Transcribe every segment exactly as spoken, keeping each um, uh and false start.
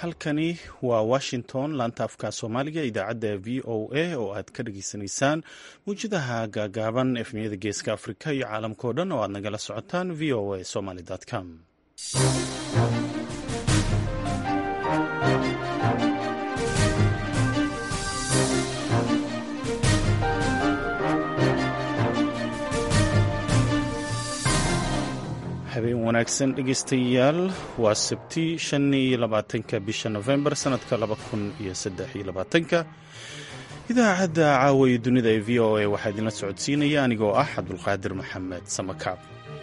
halkani waa washington laanta afka soomaaliga idaacadda v o a oo aad ka dhageysanaysaan mawjadaha gaagaaban efmiyada geeska afrika iyo caalamkao dhan oo aad nagala socotaan v o a somaly com habeen wanaagsan dhegeystayaal waa sabti shan iyo labaatanka bisha nofembar sanadka laba kun iyo saddex iyo labaatanka idaacadda caawa iyo dunida ee v o a waxaa idinla socodsiinaya anigoo ah cabdulqaadir maxamed samakaab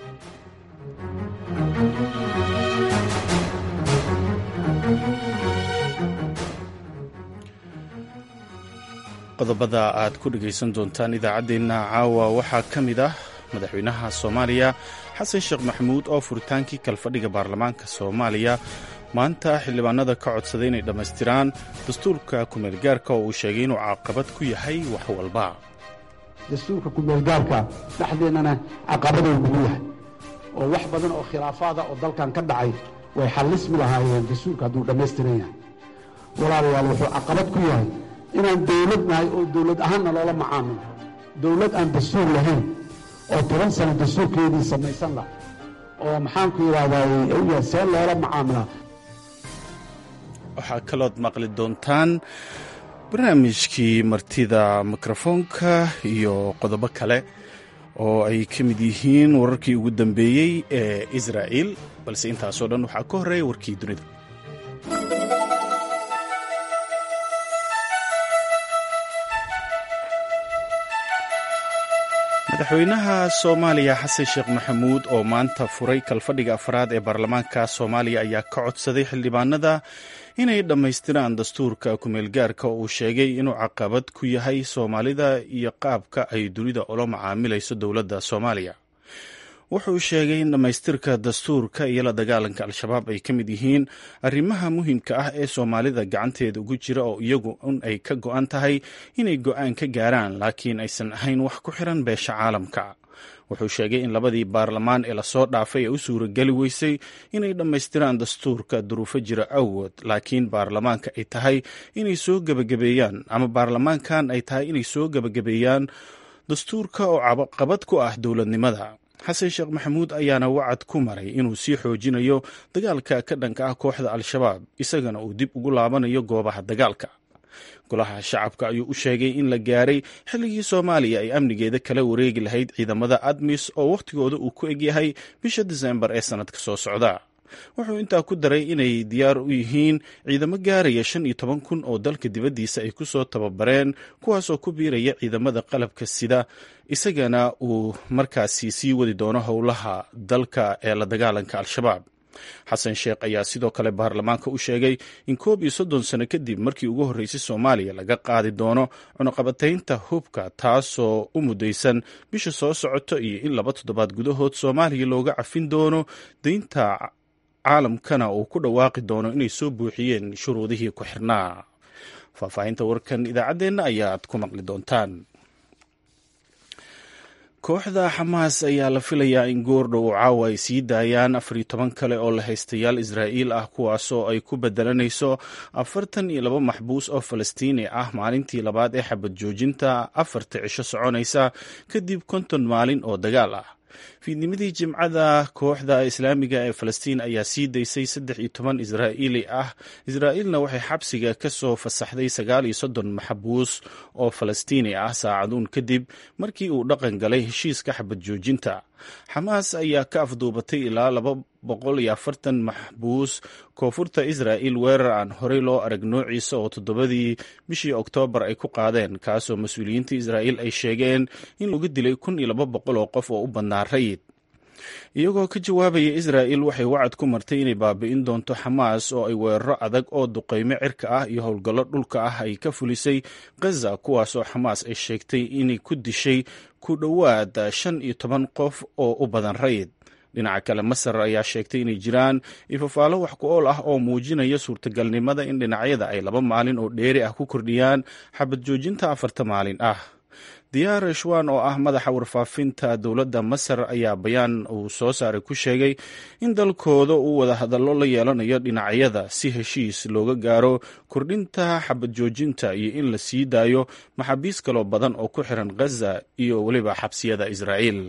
qodobada aad ku dhegaysan doontaan idaacaddeenna caawa waxaa ka mid ah madaxweynaha soomaaliya xasan sheekh maxamuud oo furitaankii kalfadhiga baarlamaanka soomaaliya maanta xildhibaanada ka codsaday inay dhammaystiraan dastuurka kumeelgaarka oo uu sheegay inuu caqabad ku yahay wax walba dastuurka kumeelgaarka dhexdeennana caqabaduu nagu yahay oo wax badan oo khilaafaada oo dalkan ka dhacay way xallismi lahaayeen dastuurka hadduu dhammaystiran yahay walaalayaal wuxuu caqabad ku yahay inaan dawlad nahay oo dawlad ahaanna loola macaamilo dawlad aan dastuur lahayn oo toban sano dastuurkeedii samaysan lah oo maxaanku yidhaahdaa see loola macaamilaa waxaa kalood maqli doontaan barnaamijkii martida mikrofoonka iyo qodobo kale oo ay ka mid yihiin wararkii ugu dambeeyey ee israa'il balse intaasoo dhan waxaa ka horreeya warkii dunida madaxweynaha soomaaliya xasan sheekh maxamuud oo maanta furay kalfadhiga afraad ee baarlamaanka soomaaliya ayaa ka codsaday xildhibaanada inay dhammaystiraan dastuurka kumeelgaarka oo uu sheegay inuu caqabad ku yahay soomaalida iyo qaabka ay dunida ula macaamilayso dowladda soomaaliya wuxuu sheegay in dhammaystirka dastuurka iyo la dagaalanka al-shabaab ay ka mid yihiin arrimaha muhiimka ah ee soomaalida gacanteeda ugu jira oo iyagu un ay ka go'an tahay inay go'aan ka gaaraan laakiin aysan ahayn wax ku xiran beesha caalamka wuxuu sheegay in labadii baarlamaan ee lasoo dhaafay ee u suurageli weysay inay dhammaystiraan dastuurka duruufo jira awgood laakiin baarlamaanka ay tahay inay soo gebagabeeyaan ama baarlamaankan ay tahay inay soo gebagabeeyaan dastuurka oo caqabad ku ah dowladnimada xasan sheekh maxamuud ayaana wacad ku maray inuu sii xoojinayo dagaalka ka dhanka ah kooxda al-shabaab isagana uu dib ugu laabanayo goobaha dagaalka golaha shacabka ayuu u sheegay in la gaaray xilligii soomaaliya ay amnigeeda kala wareegi lahayd ciidamada admis oo wakhtigooda uu ku egyahay bisha diseembar ee sannadka soo socda wuxuu intaa ku daray inay diyaar u yihiin ciidamo gaaraya shan iyo toban kun oo dalka dibaddiisa ay ku soo tababareen kuwaasoo ku biiraya ciidamada qalabka sida isagana uu markaasi sii wadi doono howlaha dalka ee la dagaalanka al-shabaab xasan sheekh ayaa sidoo kale baarlamaanka u sheegay in koob iyo soddon sano kadib markii ugu horreysay soomaaliya laga qaadi doono cunaqabataynta hubka taasoo u muddaysan bisha soo socota iyo in laba toddobaad gudahood soomaaliya looga cafin doono daynta caalamkana uu ku dhawaaqi doono inay soo buuxiyeen shuruudihii ku xirnaa faahfaahinta warkan idaacaddeenna ayaad ku maqli doontaan kooxda xamaas ayaa la filayaa in goordhow caawa ay sii daayaan afar iyo toban kale oo la haystayaal israa'iil ah kuwaasoo ay ku bedelanayso afartan iyo laba maxbuus oo falastiini ah maalintii labaad ee xabad joojinta afarta cisho soconaysa kadib konton maalin oo dagaal ah fiidnimadii jimcada kooxda islaamiga ee falastiin ayaa sii daysay saddex iyo toban israa'iili ah israa'iilna waxay xabsiga ka soo fasaxday sagaal iyo soddon maxbuus oo falastiini ah saacaduun kadib markii uu dhaqan galay heshiiska xabad joojinta xamaas ayaa ka afduubatay ilaa laba boqol iyo afartan maxbuus koonfurta israa'iil weerar aan horey loo arag noociisa oo toddobadii bishii oktoobar ay ku qaadeen kaasoo mas-uuliyiinta israa'iil ay sheegeen in lagu dilay kun iyo laba boqol oo qof oo u badnaa rayid iyagoo ka jawaabaya israa'iil waxay wacad ku martay inay baabi'in doonto xamaas oo ay weeraro adag oo duqaymo cirka ah iyo howlgallo dhulka ah ay ka fulisay khaza kuwaasoo xamaas ay sheegtay inay ku dishay ku dhowaad shan iyo toban qof oo u badan rayid dhinaca kale masar ayaa sheegtay inay jiraan ifafaalo wax ku ool ah oo muujinaya suurtagalnimada in dhinacyada ay laba maalin oo dheeri ah ku kordhiyaan xabad joojinta afarta maalin ah diyaar shwan oo ah madaxa warfaafinta dowladda masar ayaa bayaan uu soo saaray ku sheegay in dalkooda uu wada hadallo la yeelanayo dhinacyada si heshiis looga gaaro kordhinta xabad joojinta iyo in la sii daayo maxaabiis kaloo badan oo ku xiran ghaza iyo weliba xabsiyada israa'iil.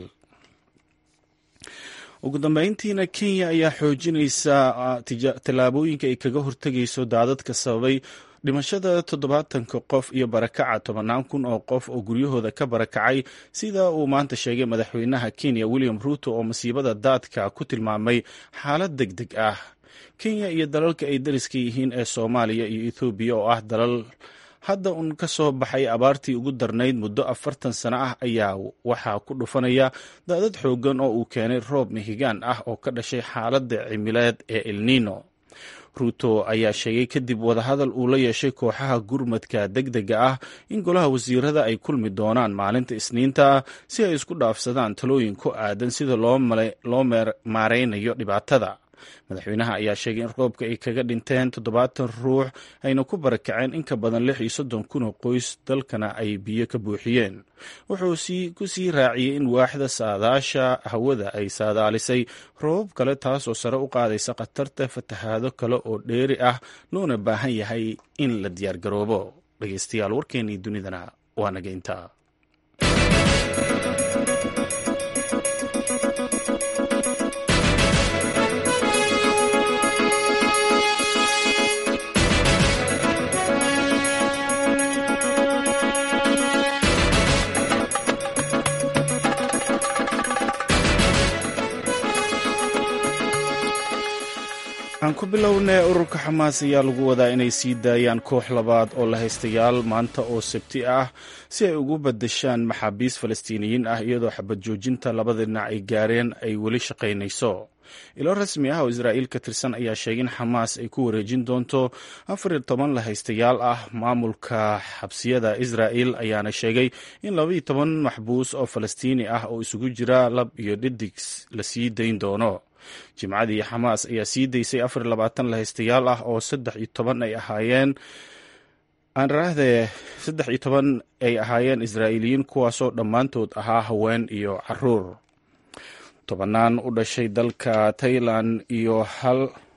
ugu dambeyntiina kenya ayaa xoojinaysa tallaabooyinka ay kaga hortegayso daadadka sababay dhimashada toddobaatanka qof iyo barakaca tobannaan kun oo qof oo guryahooda ka barakacay, sida uu maanta sheegay madaxweynaha Kenya William Ruto oo masiibada daadka ku tilmaamay xaalad deg deg ah. Kenya iyo dalalka ay dariska yihiin ee Soomaaliya iyo Ethiopia oo ah dalal hadda un ka soo baxay abaartii ugu darnayd muddo afartan sano ah ayaa waxaa ku dhufanaya daadad xooggan oo uu keenay roob mihigaan ah oo ka dhashay xaaladda cimileed ee El Nino. Ruto ayaa sheegay kadib wadahadal uu la yeeshay kooxaha gurmadka degdega ah in golaha wasiirada ay kulmi doonaan maalinta Isniinta si ay isku dhaafsadaan talooyin ku aadan sida loo maareynayo dhibaatada. Madaxweynaha ayaa sheegay in roobka ay kaga dhinteen toddobaatan ruux ayna ku barakaceen in ka badan lix iyo soddon kun oo qoys, dalkana ay biyo ka buuxiyeen. wuxuu sii ku sii raaciyey in waaxda saadaasha hawada ay saadaalisay roobab kale taasoo sare u qaadaysa khatarta fatahaado kale oo dheeri ah, loona baahan yahay in la diyaargaroobo. dhegeystayaal, warkeennii dunidana waa naga intaa. aan ku bilownay ururka xamaas ayaa lagu wadaa inay sii daayaan koox labaad oo la haystayaal maanta oo sabti ah si ay ugu badashaan maxaabiis falastiiniyiin ah, iyadoo xabad joojinta labada dhinac ay gaareen ay weli shaqaynayso. ilo rasmi ah oo Israa'iil ka tirsan ayaa sheegay in xamaas ay ku wareejin doonto afar iyo toban la haystayaal ah. maamulka xabsiyada Israa'iil ayaana sheegay in laba iyo toban maxbuus oo falastiini ah oo isugu jira lab iyo dhidig la sii dayn doono. jimcadii xamaas ayaa sii daysay afar iyo labaatan la haystayaal ah oo saddex iyo toban ay ahaayeen aan raahde saddex iyo toban ay ahaayeen Israa'iiliyiin, kuwaasoo dhammaantood ahaa haween iyo caruur. tobanaan u dhashay dalka Thailand iyo hal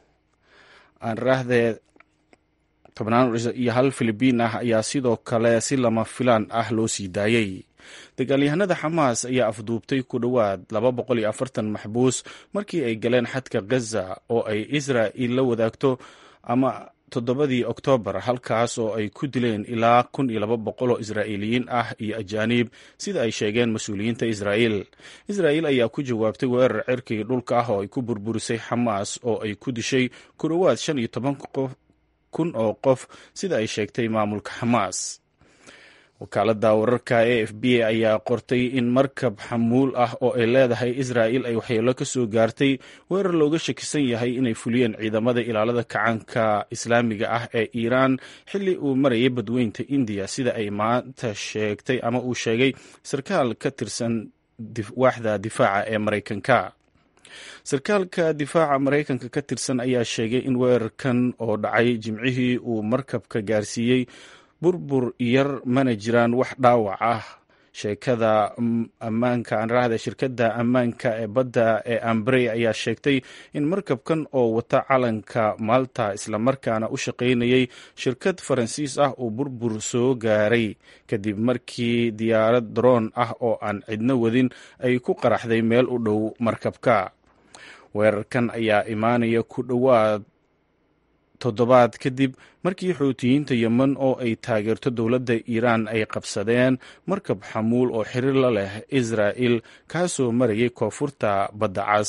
aan raahde tobanaan iyo hal Filibiin ah ayaa sidoo kale si lama filaan ah loo sii daayay. dagaalyahanada xamaas ayaa afduubtay ku dhowaad laba boqol iyo afartan maxbuus markii ay galeen xadka Gaza oo ay Israa'iil la wadaagto ama toddobadii Oktoobar, halkaas oo ay ku dileen ilaa kun iyo laba boqol oo Israa'iiliyiin ah iyo ajaanib, sida ay sheegeen mas-uuliyiinta Israa'iil. Israa'iil ayaa ku jawaabtay weerar cirkii dhulka ah oo ay ku burburisay xamaas oo ay ku dishay ku dhowaad shan iyo toban kun oo qof, sida ay sheegtay maamulka xamaas. wakaaladda wararka A F B ayaa qortay in markab xamuul ah oo ay leedahay Israa'iil ay waxyeello ka soo gaartay weerar looga shakisan yahay inay fuliyeen ciidamada ilaalada kacaanka islaamiga ah ee Iiraan xilli uu marayay badweynta Indiya, sida ay maanta sheegtay ama uu sheegay sarkaal ka tirsan waaxda difaaca ee Maraykanka. sarkaalka difaaca Maraykanka ka tirsan ayaa sheegay in weerarkan oo dhacay jimcihii uu markabka gaarsiiyey burbur yar, mana jiraan wax dhaawac ah. sheekada ammaanka aan raahda shirkadda ammaanka ee badda ee Ambrey ayaa sheegtay in markabkan oo wata calanka Malta islamarkaana u shaqaynayay shirkad Faransiis ah uu burbur soo gaaray kadib markii diyaarad drone ah oo aan cidna wadin ay ku qaraxday meel u dhow markabka. weerarkan ayaa imaanaya ku dhowaad toddobaad kadib markii xuutiyiinta Yemen oo ay taageerto dowladda Iiraan ay qabsadeen markab xamuul oo xiriir la leh Israa'iil kaasoo marayay koonfurta Badda Cas.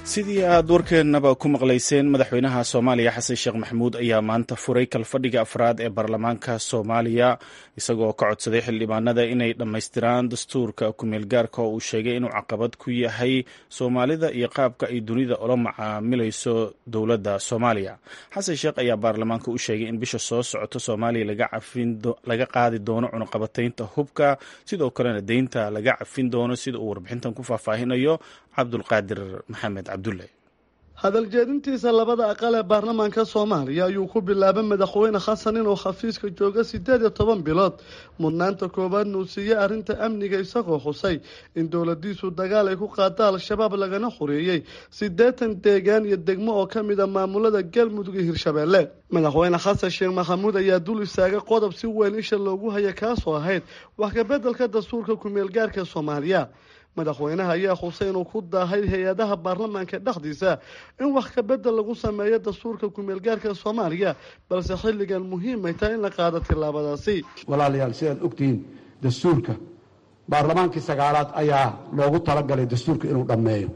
sidii aad warkeennaba ku maqlayseen madaxweynaha soomaaliya xasan sheekh maxamuud ayaa maanta furay kalfadhiga afraad ee baarlamaanka soomaaliya isagoo ka codsaday xildhibaanada inay dhammaystiraan dastuurka ku-meelgaarka oo uu sheegay inuu caqabad ku yahay soomaalida iyo qaabka ay dunida ula macaamilayso dowladda soomaaliya. xasan sheekh ayaa baarlamaanka u sheegay in bisha soo socota soomaaliya laga qaadi doono cunuqabataynta hubka, sidoo kalena deynta laga cafin doono, sida uu warbixintan ku faahfaahinayo cabdulqaadir maxamed cabdulle. hadal jeedintiisa labada aqal ee baarlamaanka soomaaliya ayuu ku bilaabay madaxweyne xasan inuu xafiiska jooga sideed iyo toban bilood, mudnaanta koowaadna uu siiyey arrinta amniga, isagoo xusay in dowladiisu dagaal ay ku qaada al-shabaab lagana xoreeyey siddeetan deegaan iyo degmo oo ka mid a maamulada galmudug iyo hirshabeelle. madaxweyne xasan sheekh maxamuud ayaa dul istaagay qodob si weyn isha loogu haya kaasoo ahayd wax ka beddelka dastuurka ku-meelgaarka soomaaliya. madaxweynaha ayaa xusay inuu ku daahay hay-adaha baarlamaanka dhexdiisa in wax ka bedel lagu sameeyo dastuurka ku-meelgaarka soomaaliya, balse xilligan muhiimay tahay in la qaado tillaabadaasi. walaalayaal, sidaad ogtihiin dastuurka baarlamaankii sagaalaad ayaa loogu talagalay dastuurka inuu dhammeeyo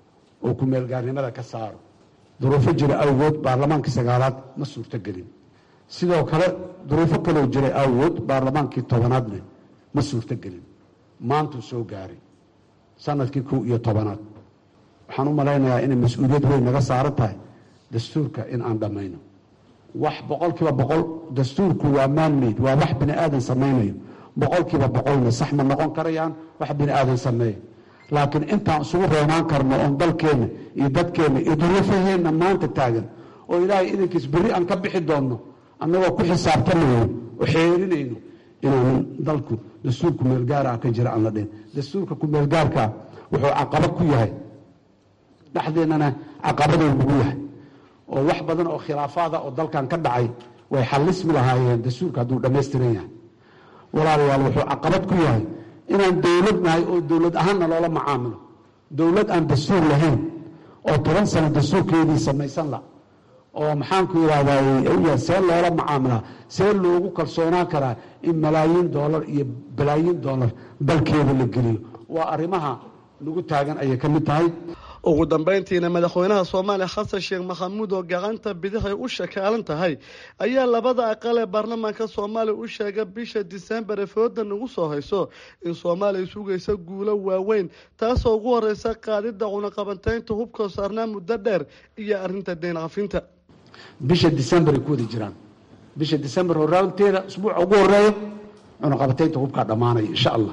oo ku-meelgaarnimada ka saaro. duruufo jira awgood baarlamaankii sagaalaad ma suurtogelin. sidoo kale duruufo kaloo jiray awgood baarlamaankii tobanaadna ma suurtogelin. maantuu soo gaaray sanadkii kow iyo tobanaad. waxaan u malaynayaa inay mas-uuliyad weyn naga saaran tahay dastuurka in aan dhammayno. wax boqol kiiba boqol dastuurku waa maanmayd, waa wax bini aadan samaynayo. boqol kiiba boqolna sax ma noqon karayaan wax bini aadan sameeya, laakiin intaan isugu roonaan karno oon dalkeenna iyo dadkeenna iyo duruufaheenna maanta taagan oo ilaahay idankiis berri aan ka bixi doonno annagoo ku xisaabtanayno oo xeerinayno inaanan dalku dastuur ku-meelgaara ka jira aan la dhihin. dastuurka ku-meelgaarka wuxuu caqabad ku yahay dhexdeennana caqabaduu ugu yahay oo wax badan oo khilaafaada oo dalkan ka dhacay way xallismi lahaayeen dastuurka hadduu dhammaystiran yahay. walaalayaal, wuxuu caqabad ku yahay inaan dowlad nahay oo dowlad ahaanna loola macaamilo. dowlad aan dastuur lahayn oo toban sano dastuurkeedii samaysan la oo maxaanku yidhahdaa see loola macaamilaa, see loogu kalsoonaan karaa in malaayiin doolar iyo balaayiin doolar dalkeeda la geliyo. waa arrimaha lagu taagan ayay ka mid tahay. ugu dambeyntiina madaxweynaha soomaaliya xasan sheekh maxamuud oo gacanta bidix ay u shakaalan tahay ayaa labada aqal ee baarlamaanka soomaaliya u sheegay bisha disembar ee fooda nagu soo hayso in soomaaliya sugaysa guulo waaweyn, taasoo ugu horeysa qaadidda cunaqabateynta hubkoo saarnaa muddo dheer iyo arrinta deyn cafinta. bisha disembar ay ku wada jiraan. bisha disembar horaanteeda usbuuca ugu horeeya cunaqabateynta hubkaa dhammaanaya insha allah.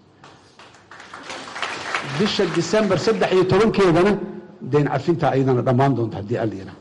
bisha disembar saddex iyo tobankeedana deyn cafinta ayadana dhammaan doonta haddii alla yidhaah.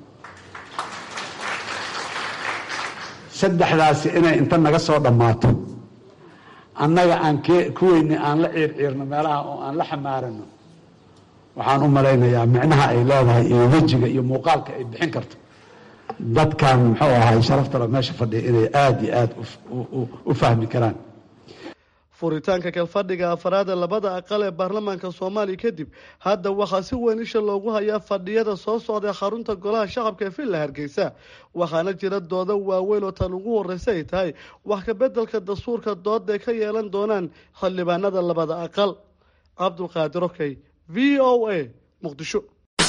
saddexdaasi inay inta naga soo dhammaato annaga aan kuweyni aan la ciirciirno meelaha oo aan la xamaarano, waxaan u malaynayaa micnaha ay leedahay iyo wejiga iyo muuqaalka ay bixin karto dadkan muxuu ahay sharaftalo meesha fadhiya inay aada iyo aada u fahmi karaan. furitaanka kalfadhiga afraad ee labada aqal ee baarlamaanka soomaaliya kadib hadda waxaa si weyn isha loogu hayaa fadhiyada soo socda ee xarunta golaha shacabka ee villa hargeysa, waxaana jira doodo waaweyn oo tan ugu horeysa ay tahay wax ka beddelka dastuurka dooda ay ka yeelan doonaan xildhibaanada labada aqal. cabdulqaadir okey, v o a, muqdisho.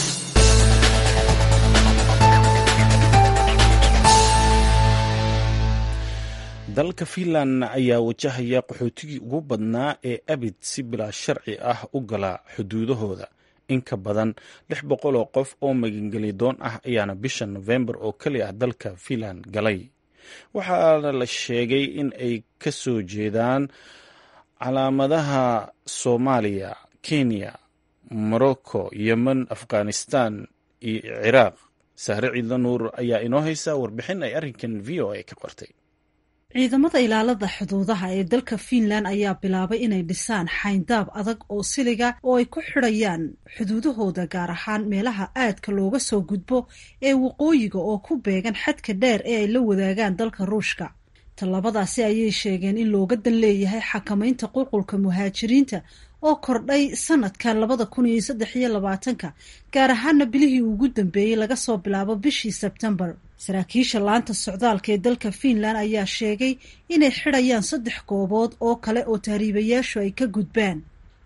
dalka Finland ayaa wajahaya qaxootigii ugu badnaa ee abid si bilaa sharci ah u gala xuduudahooda. in ka badan lix boqol oo qof oo magangeli doon ah ayaana bisha November oo kali ah dalka Finland galay. waxaana la sheegay in ay ka soo jeedaan calaamadaha Soomaaliya, Kenya, Morocco, Yemen, Afghanistan iyo Ciraaq. Sahre Ciidla Nuur ayaa inoo haysa warbixin ay arrinkan V O A ka qortay. ciidamada ilaalada xuduudaha ee dalka Finland ayaa bilaabay inay dhisaan xayndaab adag oo siliga oo ay ku xidhayaan xuduudahooda, gaar ahaan meelaha aadka looga soo gudbo ee waqooyiga oo ku beegan xadka dheer ee ay la wadaagaan dalka Ruushka. Tallaabadaasi ayay sheegeen in looga dan leeyahay xakamaynta qulqulka muhaajiriinta oo kordhay sanadka labada kun iyo saddex iyo labaatanka, gaar ahaana bilihii ugu dambeeyey laga soo bilaabo bishii Sebtembar. saraakiisha laanta socdaalka ee dalka Finland ayaa sheegay inay xidhayaan saddex goobood oo kale oo tahriibayaashu ay ka gudbaan.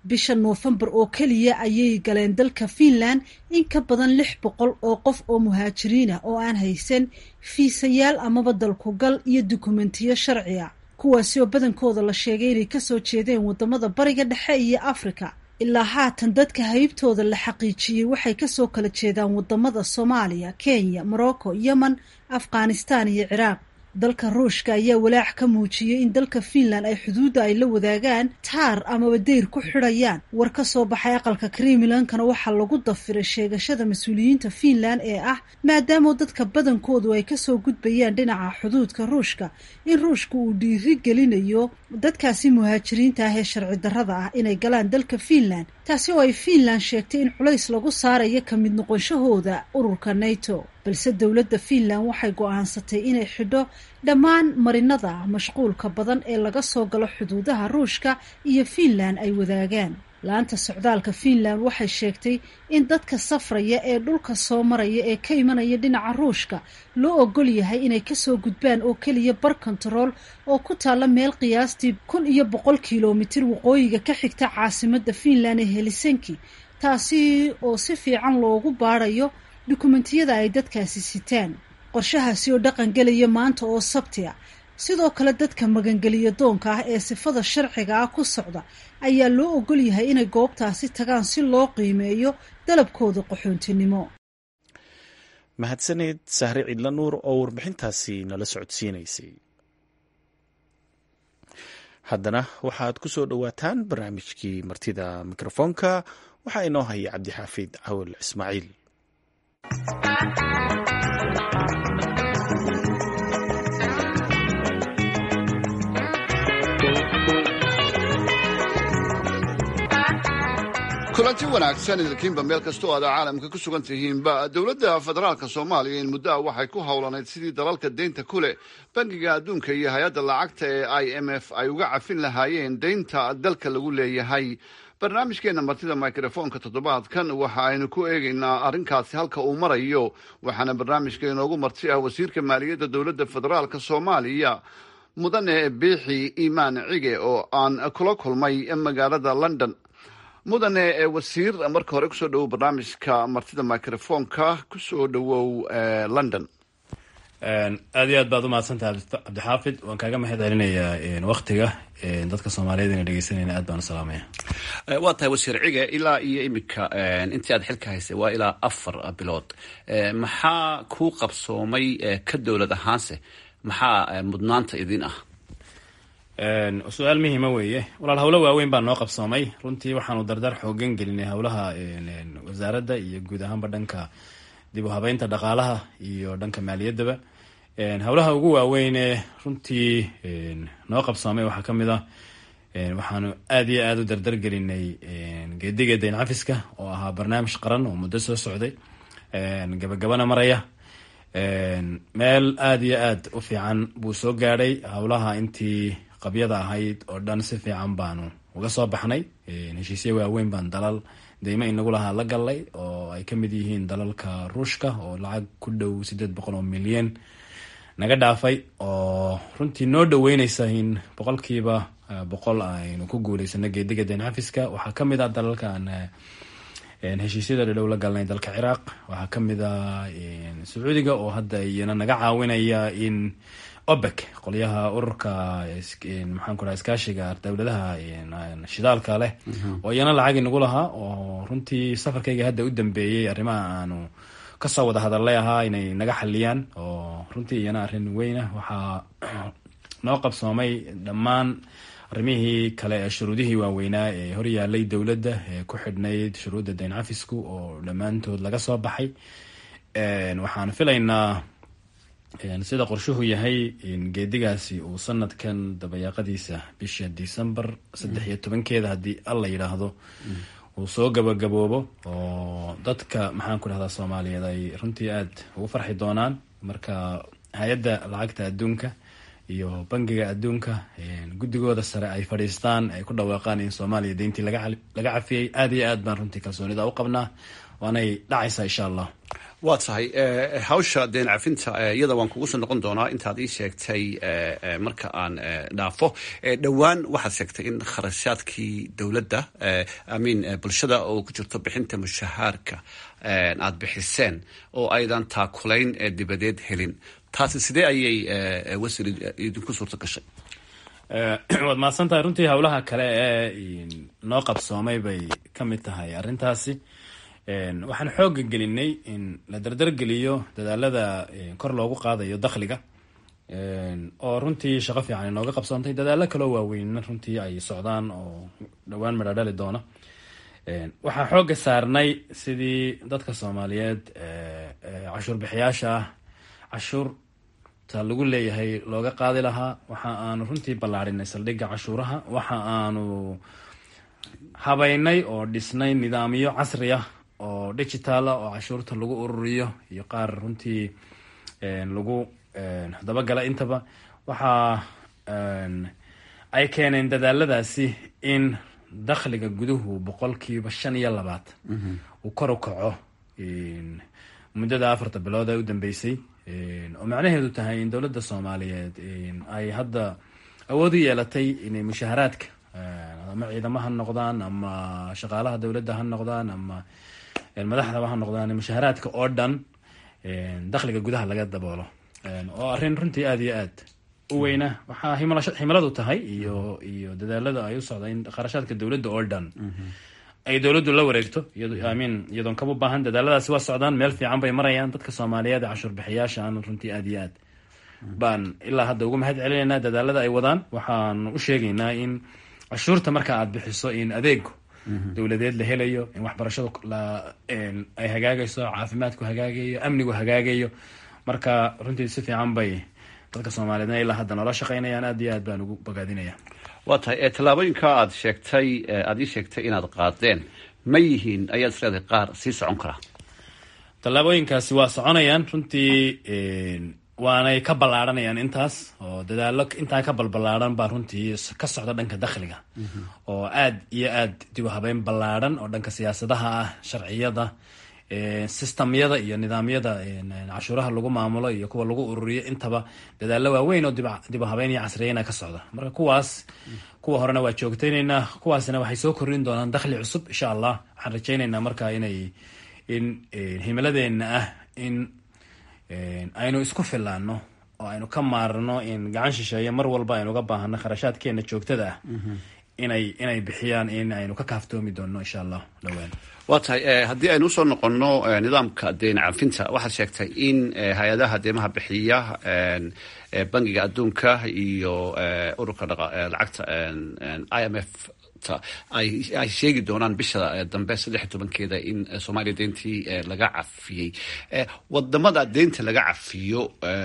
bisha noofembar oo keliya ayay galeen dalka Finland in ka badan lix boqol oo qof oo muhaajiriin ah oo aan haysan fiisayaal amaba dalkugal iyo dukumentiyo sharci ah, kuwaasi oo badankooda la sheegay inay kasoo jeedeen wadamada bariga dhexe iyo Afrika. ilaa haatan dadka haybtooda la xaqiijiyey waxay kasoo kala jeedaan wadamada Soomaaliya, Kenya, Morocco, Yemen, Afghanistan iyo Ciraaq. dalka Ruushka ayaa walaac ka muujiyey in dalka Finland ay xuduudda ay la wadaagaan taar amaba deyr ku xidhayaan. war ka soo baxay aqalka Kremlin-kana waxaa lagu dafiray sheegashada mas-uuliyiinta Finland ee ah maadaama dadka badankoodu ay kasoo gudbayaan dhinaca xuduudka Ruushka in Ruushku uu dhiiri gelinayo dadkaasi muhaajiriinta ah ee sharci darrada ah inay galaan dalka Finland, taasi oo ay Finland sheegtay in culays lagu saarayo ka mid noqonshahooda ururka NATO. balse dowladda Finland waxay go'aansatay inay xidho dhammaan marinada mashquulka badan ee laga soo galo xuduudaha Ruushka iyo Finland ay wadaagaan. laanta socdaalka Finland waxay sheegtay in dadka safraya ee dhulka soo maraya ee ka imanaya dhinaca Ruushka loo ogol yahay inay kasoo gudbaan oo keliya bar control oo ku taala meel qiyaastii kun iyo boqol kiiloomitir waqooyiga ka xigta caasimadda Finland ee Helsinki, taasi oo si fiican loogu baarayo dukumentiyada ay dadkaasi sitaan. qorshahaasi oo dhaqan gelaya maanta oo Sabti ah. sidoo kale dadka magangeliya doonka ah ee sifada sharciga ah ku socda ayaa loo ogol yahay inay goobtaasi tagaan si loo qiimeeyo dalabkooda qaxoontinimo. mahadsaneed Sahre Cidla Nuur oo warbixintaasi nala socodsiinaysay. haddana waxaad ku soo dhowaataan barnaamijkii martida mikrofoonka. waxaa inoo haya Cabdixaafid Cawil Ismaaciil. kulanti wanaagsan idinkiinba meel kastoo aad caalamka ku sugan tihiinba. dowladda federaalka Soomaaliya in muddo ah waxay ku howlanayd sidii dalalka deynta ku leh bangiga adduunka iyo hay-adda lacagta ee I M F ay uga cafin lahaayeen deynta dalka lagu leeyahay. barnaamijkeena martida microfoonka toddobaadkan waxa aynu ku eegaynaa arrinkaasi halka uu marayo, waxaana barnaamijka inoogu marti ah wasiirka maaliyadda dowladda federaalka Soomaaliya mudane Biixi Iimaan Cige oo aan kula kulmay magaalada London. mudane wasiir, marka hore kusoo dhawow barnaamijka martida microfoonka, kusoo dhawow London. aad iyo aad baad umahadsantahay Cabdixaafid, waan kaaga mahad celinayaa waktiga dadka Soomaaliyeed ina dhegeysanayna aad baan u salaamaya. waa tahay wasiir Cige, ilaa iyo imika intii aad xilka haysay waa ilaa afar bilood. maxaa kuu qabsoomay ka dowlad ahaanse maxaa mudnaanta idin ah? su-aal muhiima weeye walaal. howlo waaweyn baa noo qabsoomay runtii. waxaanu dardar xoogan gelinay howlaha wasaaradda iyo guud ahaanba dhanka dib u habeynta dhaqaalaha iyo dhanka maaliyaddaba. howlaha ugu waaweyne runtii noo qabsoomay waxaa ka mid ah waxaanu aad iyo aada u dardar gelinay geediga dayn cafiska oo ahaa barnaamij qaran oo muddo soo socday, gabagabana maraya. meel aada iyo aad u fiican buu soo gaadhay. howlaha intii qabyada ahayd oo dhan si fiican baanu uga soo baxnay. heshiisyo waaweyn baan dalal deymo inagu lahaa la gallay oo ay ka mid yihiin dalalka Ruushka oo lacag ku dhow sideed boqol oo milyan naga dhaafay, oo runtii noo dhaweynaysa in boqolkiiba boqol aynu ku guuleysano geediga dayn cafiska. waxaa ka mid ah dalalkan heshiisyada dhadhow la galnay dalka Ciraaq. waxaa ka mid ah Sacuudiga oo hadda iyana naga caawinaya in OPEC, qolyaha ururka maxaan ku dhahay iskaashiga dowladaha shidaalka leh, oo iyana lacag inagu lahaa, oo runtii safarkayga hadda u dambeeyey arrimaha aanu kasoo wada hadalay ahaa inay naga xaliyaan, oo runtii iyana arrin weyna. waxaa noo qabsoomay dhammaan arrimihii kale ee shuruudihii waaweynaa ee hor yaalay dowladda ee ku xidhnayd shuruudda dayn cafisku oo dhammaantood laga soo baxay. waxaan filaynaa sida qorshuhu yahay in geedigaasi uu sanadkan dabayaaqadiisa bisha December saddex iyo tobankeeda haddii alla yidhaahdo uu soo gabagaboobo, oo dadka maxaan ku dhahdaa Soomaaliyeed ay runtii aad ugu farxi doonaan marka hay-adda lacagta adduunka iyo bangiga adduunka guddigooda sare ay fadhiistaan ay ku dhawaaqaan in Soomaaliya deyntii laga laga cafiyey. aad iyo aad baan runtii kalsoonida u qabnaa, waanay dhacaysaa insha Allah. waa tahay hawsha deen cafinta iyada waan kugu soo noqon doonaa intaad ii sheegtay marka aan dhaafo dhowaan waxaad sheegtay in kharashaadkii dowladda amiin bulshada oo ku jirto bixinta mushahaarka aad bixiseen oo aydan taakulayn dibadeed helin taasi sidee ayay wasiir idinku suurto gashay? waad mahadsan tahay. runtii howlaha kale ee noo qabsoomay bay ka mid tahay arrintaasi. waxaan xooga gelinay in la dardargeliyo dadaalada kor loogu qaadayo dakhliga oo runtii shaqo fiican inooga qabsoontay. dadaalo kaloo waaweyn runtii ay socdaan oo dhowaan midho dhali doona. waxaan xooga saarnay sidii dadka Soomaaliyeed cashuur bixiyaasha ah cashuurta lagu leeyahay looga qaadi lahaa. waxa aanu runtii ballaarinay saldhigga cashuuraha. waxa aanu habaynay oo dhisnay nidaamyo casri ah oo digital ah oo cashuurta lagu ururiyo iyo qaar runtii lagu dabagala. intaba waxa ay keeneen dadaaladaasi in dakhliga guduhu boqolkiiba shan iyo labaatan uu kor u kaco muddada afarta bilood ee u dambeysay, oo macnaheedu tahay in dowladda Soomaaliyeed ay hadda awood u yeelatay inay mushaharaadka ama ciidamaha noqdaan ama shaqaalaha dowladda ha noqdaan ama madaxdaba ha noqdaan mushaharaadka oo dhan dakhliga gudaha laga daboolo, oo arrin runtii aada iyo aad u weyna. waxaa himiladu tahay iyo iyo dadaalada ay u socda in kharashaadka dowladda oo dhan ay dowladdu la wareegto amiin iyadoon kaba baahan. dadaaladaasi waa socdaan, meel fiican bay marayaan. dadka Soomaaliyeed ee cashuur bixiyaasha aan runtii aada iyo aad baan ilaa hadda uga mahad celinaynaa dadaalada ay wadaan. waxaan u sheegaynaa in cashuurta marka aad bixiso in adeegu dowladeed la helayo, in waxbarashadu ay hagaagayso, caafimaadku hagaagayo, amnigu hagaagayo. marka runtii si fiican bay dadka Soomaaliyeedna ilaa hadda noola shaqaynayaan. aad iyo aad baan ugu bogaadinaya. waa tahay tallaabooyinka aad sheegtay aad ii sheegtay inaad qaadeen ma yihiin ayaad isleedahay qaar sii socon kara? tallaabooyinkaasi waa soconayaan runtii waanay ka ballaaranayaan intaas, oo dadaalo intaa ka balbalaaran baa runtii ka socda dhanka dakhliga oo aad iyo aad dib u habeyn ballaaran oo dhanka siyaasadaha ah, sharciyada, systemyada iyo nidaamyada cashuuraha lagu maamulo iyo kuwa lagu ururiyo. intaba dadaalo waaweyn oo dib u habeyn iyo casriyeyna ka socda. marka kuwaas kuwa horena waa joogtaynaynaa, kuwaasina waxay soo kordhin doonaan dakhli cusub insha allah. waxaan rajaynaynaa marka inay in himiladeena ah in aynu isku filaano oo aynu ka maarno in gacan shisheeye mar walba aynu uga baahano kharashaadkeena joogtada ah inay inay bixiyaan, in aynu ka kaaftoomi doono insha allah dhowaan. waa tahay haddii aynu usoo noqono nidaamka deen cafinta, waxaad sheegtay in hay-adaha deemaha bixiya bangiga adduunka iyo ururka lacagta I M F ay sheegi doonaan bisha dambe saddex iyo tobankeeda in Soomaaliya deyntii laga cafiyey. wadamada deynta laga cafiyo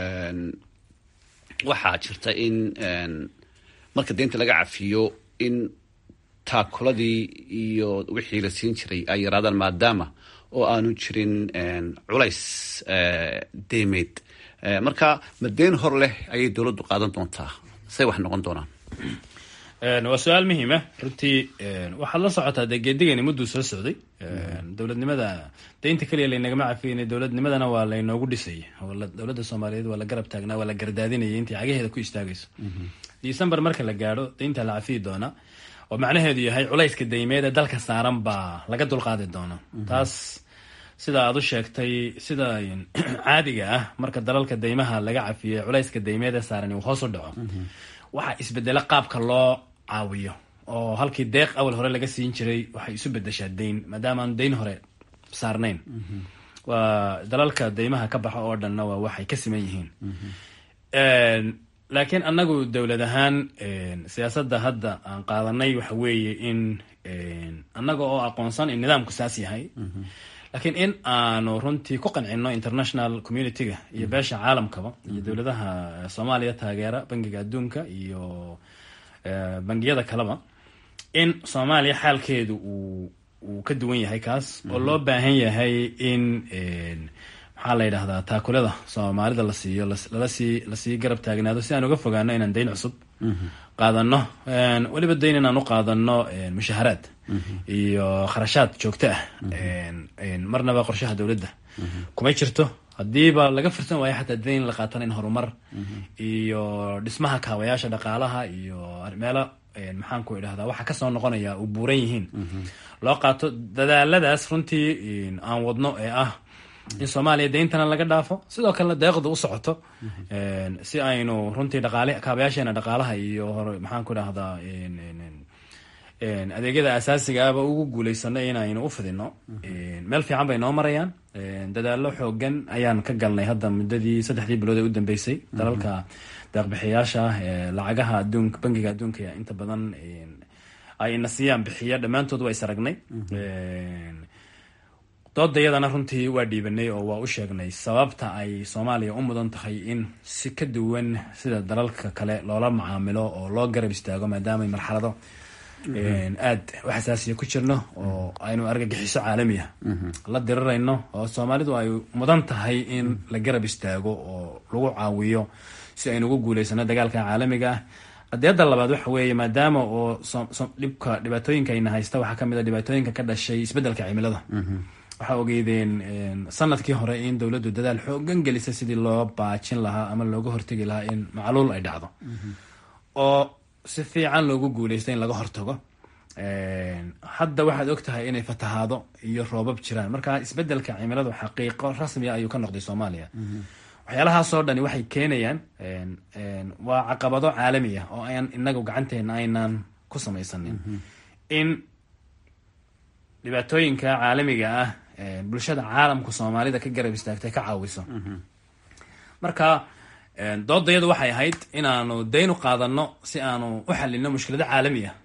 waxaa jirta in marka deynta laga cafiyo in taakuladii iyo wixii la siin jiray ay yaraadaan maadaama oo aanu jirin culays deymeed. marka ma deyn hor leh ayay dowladdu qaadan doontaa? say wax noqon doonaan? waa su-aal muhiima runtii. waxaad la socotaa dee geedigani mudduu soo socday. dowladnimada deynta keliya laynagama cafiyeyna, dowladnimadana waa laynoogu dhisay. dowladda Soomaaliyeed waa la garab taagnaa, waa la gardaadinayay intii cagaheeda ku istaagayso. December marka la gaadho deynta la cafiyi doona, oo macnaheedu yahay culayska deymeed ee dalka saaran baa laga dulqaadi doona. taas sida aad u sheegtay, sida caadiga ah marka dalalka deymaha laga cafiyo culayska deymeed ee saaran uu hoos u dhaco, waxaa isbedela qaabka loo caawiyo, oo halkii deeq awal hore laga siin jiray waxay isu bedeshaa deyn, maadaama aan deyn hore saarnayn. waa dalalka deymaha ka baxa oo dhanna waa waxay ka siman yihiin. laakiin annagu dowlad ahaan siyaasadda hadda aan qaadanay waxa weeye in annaga oo aqoonsan in nidaamku saas yahay, laakiin in aanu runtii ku qancino international community-ga iyo beesha caalamkaba iyo dowladaha Soomaaliya taageera, bangiga adduunka iyo bangiyada kaleba, in Soomaaliya xaalkeedu uu uu ka duwan yahay kaas, oo loo baahan yahay in maxaa la yidhahdaa taakulada Soomaalida la siiyo lalasii lasii garab taagnaado si aan uga fogaano inaan deyn cusub qaadano, weliba deyn inaan u qaadano mushaharaad iyo kharashaad joogto ah. marnaba qorshaha dowladda kuma jirto. haddiiba laga firsan waayo xataa dayn la qaatana in horumar iyo dhismaha kaabayaasha dhaqaalaha iyo meelo maxaan ku idhahdaa waxa kasoo noqonaya u buuran yihiin loo qaato. dadaaladaas runtii aan wadno ee ah in Soomaaliya deyntana laga dhaafo, sidoo kalena deeqda u socoto si aynu runtii dhaqaale kaabayaasheena dhaqaalaha iyo maxaan ku idhahdaa adeegyada asaasiga ahba ugu guuleysano inaynu u fidino. meel fiican bay noo marayaan. dadaalo xoogan ayaan ka galnay hadda muddadii saddexdii bilood ee u dambeysay dalalka deeqbixiyaasha ah ee lacagaha adduunka bangiga adduunka inta badan ay ina siiyaan bixiya dhammaantood waa is aragnay. doodayadana runtii waa dhiibanay oo waa u sheegnay sababta ay Soomaaliya u mudan tahay in si ka duwan sida dalalka kale loola macaamilo oo loo garab istaago maadaama ay marxalado aad u xasaasiya ku jirno oo aynu argagixiso caalami ah la dirirayno oo Soomaalidu ay mudan tahay in la garab istaago oo lagu caawiyo si aynu ugu guuleysano dagaalka caalamiga ah. qadiyada labaad waxa weeye maadaama oo dhibka dhibaatooyinka ayna haysta waxaa kamid ah dhibaatooyinka ka dhashay isbedelka cimilada. waxaa ogeydeen sanadkii hore in dowladdu dadaal xoogan gelisay sidii loo baajin lahaa ama looga hortegi lahaa in macluul ay dhacdo oo si fiican loogu guuleystay in laga hortago. hadda waxaad ogtahay inay fatahaado iyo roobab jiraan, marka isbedelka cimiladu xaqiiqo rasmi ah ayuu ka noqday Soomaaliya. waxyaalahaasoo dhani waxay keenayaan waa caqabado caalami ah oo aan inagu gacanteena aynaan ku samaysanin in dhibaatooyinka caalamiga ah bulshada caalamka Soomaalida ka garab istaagtay ka caawiso. marka doodayadu waxay ahayd inaanu dayn u qaadano si aanu u xalino mushkilada caalami ah.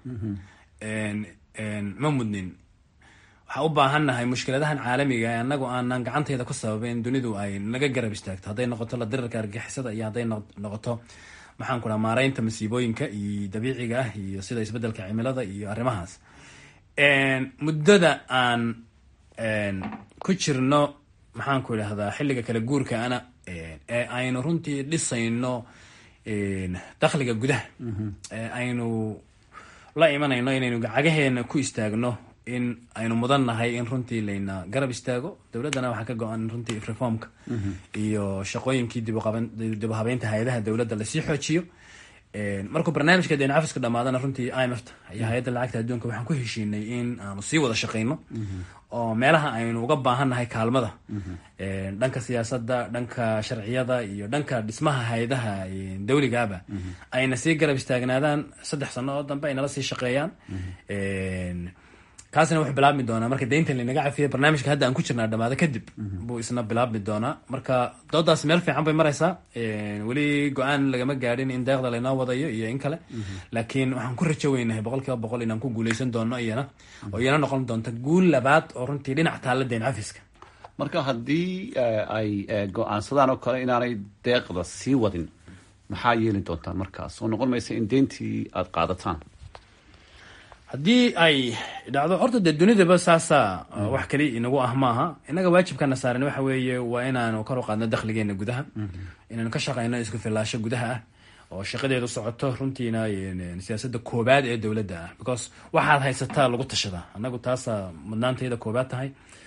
ma mudnin waxaa u baahannahay mushkiladahan caalamiga ee annagu aanan gacanteeda ku sababeyn dunidu ay naga garab istaagto, hadday noqoto la dirirka argixisada iyo hadday noqoto maxaan ku dhaha maareynta masiibooyinka iyo dabiiciga ah iyo sida isbedelka cimilada iyo arrimahaas. muddada aan ku jirno maxaan ku idhahdaa xilliga kala guurka ana ee aynu runtii dhisayno dakhliga gudaha ee aynu la imanayno inaynu gacagaheena ku istaagno in aynu mudan nahay in runtii layna garab istaago. dowladdana waxaa ka go-an runtii reformka iyo shaqooyinkii dib u habeynta hay-adaha dowladda lasii xoojiyo. markuu barnaamijka deen cafiska dhamaadana runtii I M F ta iyo hay-adda lacagta adduunka waxaan ku heshiinay in aanu sii wada shaqeyno oo meelaha aynu uga baahannahay kaalmada dhanka siyaasadda, dhanka sharciyada iyo dhanka dhismaha hay-adaha dawligaaba ayna sii garab istaagnaadaan. saddex sano oo dambe ay nala sii shaqeeyaan. kaasina wuxuu bilaabmi doonaa marka deynta lanaga cafiyay barnaamijka hadda aan ku jirnaa dhamaado kadib buu isna bilaabmi doonaa. marka doodaas meel fiican bay maraysaa. weli go-aan lagama gaadhin in deeqda laynoo wadayo iyo in kale, laakiin waxaan ku rajo weynahay boqol kiiba boqol inaan ku guuleysan doono iyana oo iyana noqon doonta guul labaad oo runtii dhinac taalla deyn cafiska. marka haddii ay go-aansadaan oo kale inaanay deeqda sii wadin maxaa yeeli doontaan markaas oo noqon maysa in deyntii aada qaadataan? haddii ay dhacdo horta dee dunidaba saasa wax kali inagu ah maaha. inaga waajibkana saaran waxa weeye waa inaanu kor u qaadno dakhligeena gudaha, inaanu ka shaqeyno isku filaasho gudaha ah oo shaqadeedu socoto runtiina siyaasadda koobaad ee dowladda ah, because waxaad haysataa lagu tashadaa. anagu taasa mudnaantayda koobaad tahay.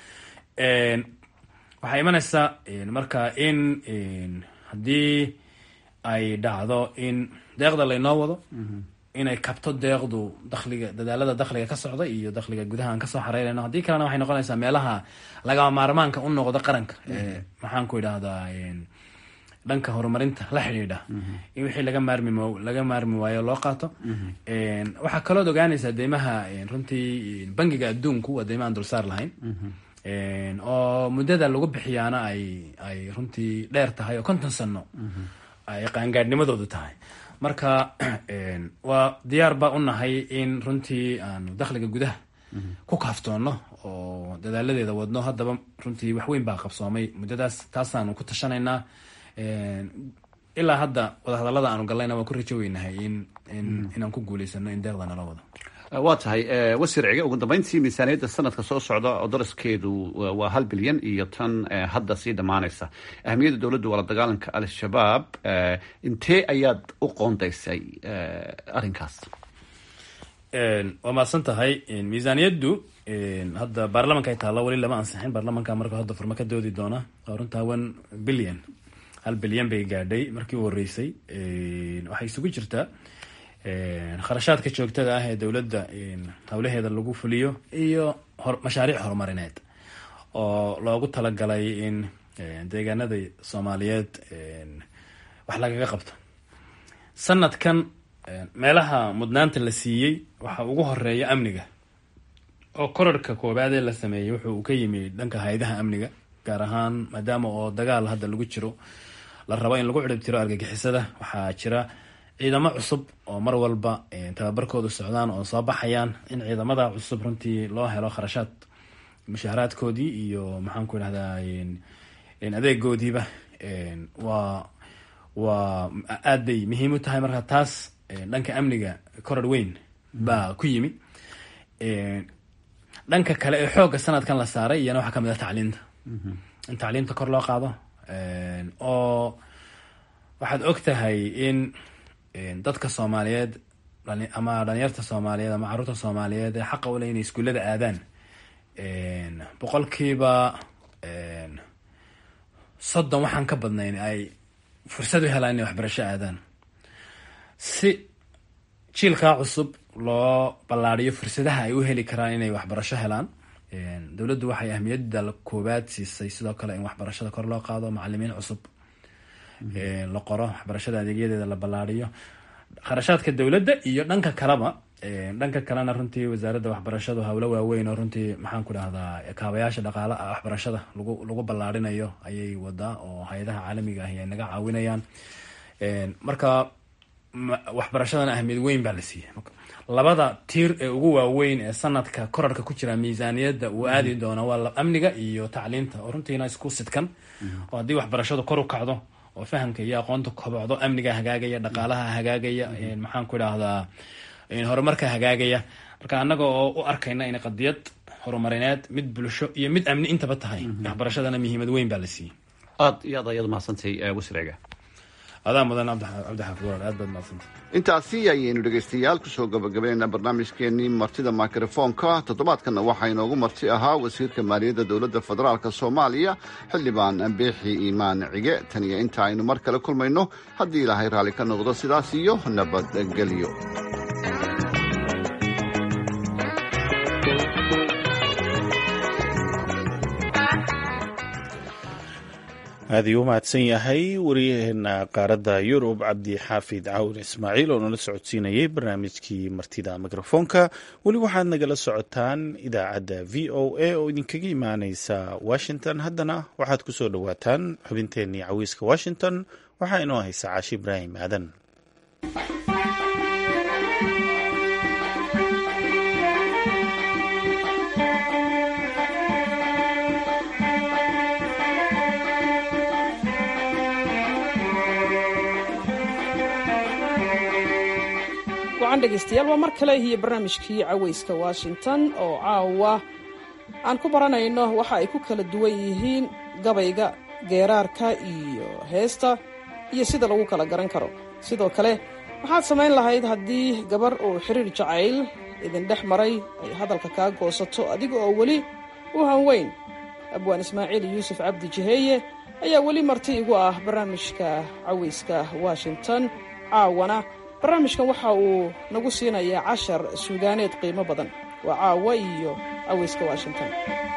waxaa imanaysa marka in haddii ay dhacdo in deeqda laynoo wado inay kabto deeqdu dakhliga dadaalada dakhliga ka socda iyo dakhliga gudaha aan kasoo xareynayno. haddii kalena waxay noqonaysaa meelaha lagama maarmaanka u noqdo qaranka maxaan ku idhahdaa dhanka horumarinta la xidhiidha in wixii laga maarmi laga maarmi waayo loo qaato. waxaa kaloo ogaanaysaa deymaha runtii bangiga adduunku waa deyma aan dulsaar lahayn oo muddada lagu bixiyaana ay ay runtii dheer tahay oo konton sano ay qaangaadhnimadoodu tahay. marka waa diyaar baa u nahay in runtii aanu dakhliga gudaha ku kaaftoono oo dadaaladeeda wadno. haddaba runtii waxweyn baa qabsoomay muddadaas, taasaanu ku tashanaynaa. ilaa hadda wadahadallada aanu gallayna waan ku rajo weynahay in in inaan ku guuleysano in deeqda nala wado. waa tahay wasiir cige, ugu dambeyntii miisaaniyadda sanadka soo socda oo daraskeedu waa hal bilyan iyo tan hadda sii dhammaanaysa. ahamiyadda dowladdu waa la dagaalanka al-shabaab. intee ayaad u qoondaysay arrinkaas? waa mahadsan tahay. miisaaniyaddu hadda baarlamanka ay taalla weli lama ansixin. baarlamanka marka hadda furma ka doodi doona oo runtaa one billion hal bilyan bay gaadhay markii u horeysay. waxay isugu jirtaa kharashaadka joogtada ah ee dowladda howlaheeda lagu fuliyo iyo mashaariic horumarineed oo loogu talagalay in deegaanada soomaaliyeed wax lagaga qabto. sanadkan meelaha mudnaanta la siiyey waxaa ugu horeeya amniga, oo korarka koobaad ee la sameeyey wuxuu ka yimi dhanka hay-adaha amniga, gaar ahaan maadaama oo dagaal hadda lagu jiro la rabo in lagu ciribtiro argagixisada. waxaa jira ciidamo cusub oo mar walba tababarkoodu socdaan oo soo baxayaan. in ciidamada cusub runtii loo helo kharashaad mushaaharaadkoodii iyo maxaan ku idhahdaa adeegoodiiba waa waa aad bay muhiim u tahay. marka taas dhanka amniga koror weyn baa ku yimi. dhanka kale ee xoogga sanadkan la saaray iyana waxaa kamid ah tacliinta, in tacliinta kor loo qaado. oo waxaad og tahay in dadka soomaaliyeed ama dhalinyarta soomaaliyeed ama caruurta soomaaliyeed ee xaqa u leh inay iskuullada aadaan boqolkiiba soddon waxaan ka badnayn ay fursad u helaan inay waxbarasho aadaan. si jiilkaa cusub loo ballaariyo fursadaha ay u heli karaan inay waxbarasho helaan, dowladdu waxay ahmiyadda koowaad siisay sidoo kale in waxbarashada kor loo qaado, macalimiin cusub la qoro, waxbarashada adeegyadeeda la ballaariyo, kharashaadka dowladda iyo dhanka kaleba. dhanka kalena runtii wasaaradda waxbarashadu howlo waaweyn oo runtii maxaan ku dhahdaa kaabayaasha dhaqaala waxbarashada lagu lagu ballaarinayo ayay wadaa, oo hay-adaha caalamiga ahi ay naga caawinayaan. marka waxbarashadana ahmiyad weyn baa la siiyey. labada tiir ee ugu waaweyn ee sanadka korarka ku jira miisaaniyadda uu aadi doona waa amniga iyo tacliinta, oo runtiina isku sidkan. oo haddii waxbarashadu kor u kacdo oo fahamka iyo aqoonta kobocdo, amniga hagaagaya, dhaqaalaha hagaagaya, maxaan ku idhahdaa horumarka hagaagaya. marka annaga oo u arkayna inay qadiyad horumarineed, mid bulsho iyo mid amni intaba tahay, waxbarashadana muhiimad weyn baa la siiyey. aad iyo aad ayaad mahadsantay wasriga. adaa mudan cabdixaafid walaal, aad baad mahadsantay. intaasi ayaynu dhegaystayaal kusoo gabagabaynaynaa barnaamijkeenii martida mikrofoonka. toddobaadkanna waxaa inoogu marti ahaa wasiirka maaliyadda dowladda federaalk soomaaliya xildhibaan beexi iimaan cige. tan iyo inta aynu mar kale kulmayno, haddii ilaahay raalli ka noqdo, sidaas iyo nabadgelyo. aad iyuu mahadsan yahay wariyaheena qaaradda yurub cabdi xaafid cawin ismaaciil oo nala socodsiinayay barnaamijkii martida mikrofoonka. weli waxaad nagala socotaan idaacadda v o a oo idinkaga imaaneysa washington. haddana waxaad ku soo dhowaataan xubinteenii cawiiska washington. waxaa inoo haysa caashi ibraahim aadan. dhegeystayaal waa mar kale iyo barnaamijkii cawayska washington oo caawa aan ku baranayno waxa ay ku kala duwan yihiin gabayga, geeraarka iyo heesta, iyo sida lagu kala garan karo. sidoo kale waxaad samayn lahayd haddii gabar uu xiriir jacayl idin dhex maray ay hadalka kaa goosato adiga oo weli u hanweyn. abwaan ismaaciil yuusuf cabdi jiheeye ayaa weli marti igu ah barnaamijka cawayska washington. caawana barnaamijkan waxa uu nagu siinayaa cashar suugaaneed qiimo badan. waa caawa iyo cawayska washington.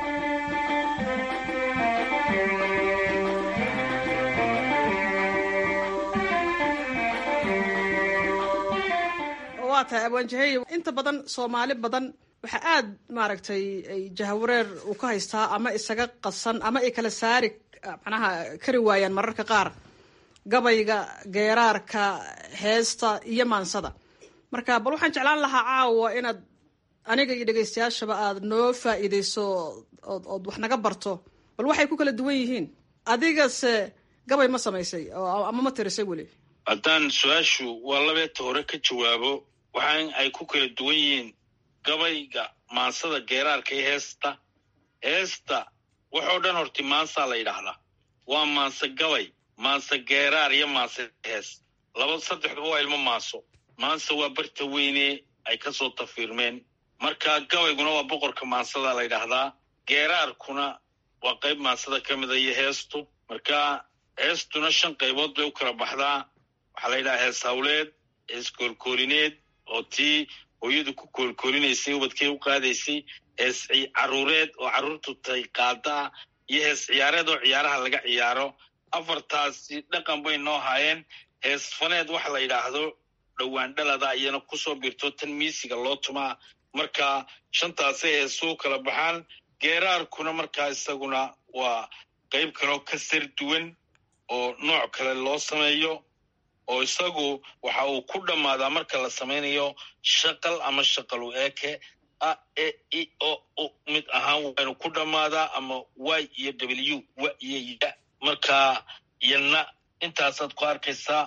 waa tahay abwaan jaheye, inta badan soomaali badan waxaa aad maaragtay ay jahawareer uu ka haystaa ama isaga qasan ama ay kala saari macnaha kari waayaan mararka qaar gabayga, geeraarka, heesta iyo maansada. marka bal waxaan jeclaan lahaa caawa inaad aniga iyo dhegaystayaashaba aad noo faa'iidayso ood ood wax naga barto, bal waxay ku kala duwan yihiin. adigase gabay ma samaysay ama ma tirisay weli? haddaan su-aashu waa labeeta hore ka jawaabo, waxaan ay ku kala duwan yihiin gabayga, maansada, geeraarka iyo heesta. heesta waxoo dhan horti maansaa la yidhaahdaa. waa maanse gabay, maanse geeraar iyo maanse hees. laba saddexduba waa ilmo maaso. maanse waa barta weyne ay ka soo tafiirmeen. marka gabayguna waa boqorka maansada la yidhaahdaa, geeraarkuna waa qayb maansada ka mida iyo heestu. marka heestuna shan qaybood bay u kala baxdaa. waxaa la yidhaha hees hawleed, hees koolkoolineed oo tii hooyadu ku koolkoolinaysay ubadkay u qaadaysay, hees caruureed oo carruurtu tay qaadaa, iyo hees ciyaareed oo ciyaaraha laga ciyaaro. afartaasi dhaqan bay noo haayeen. hees faneed waxa la yidhaahdo dhowaan dhalada iyana kusoo birto tan miisiga loo tumaa. marka shantaasay heesuu kala baxaan. geeraarkuna markaa isaguna waa qayb kaloo ka sar duwan oo nooc kale loo sameeyo, oo isagu waxa uu ku dhammaadaa marka la samaynayo shaqal ama shaqal u eke a e i o u mid ahaan waynu ku dhammaadaa, ama y iyo w wa iyo ya. marka iyana intaasaad ku arkaysaa.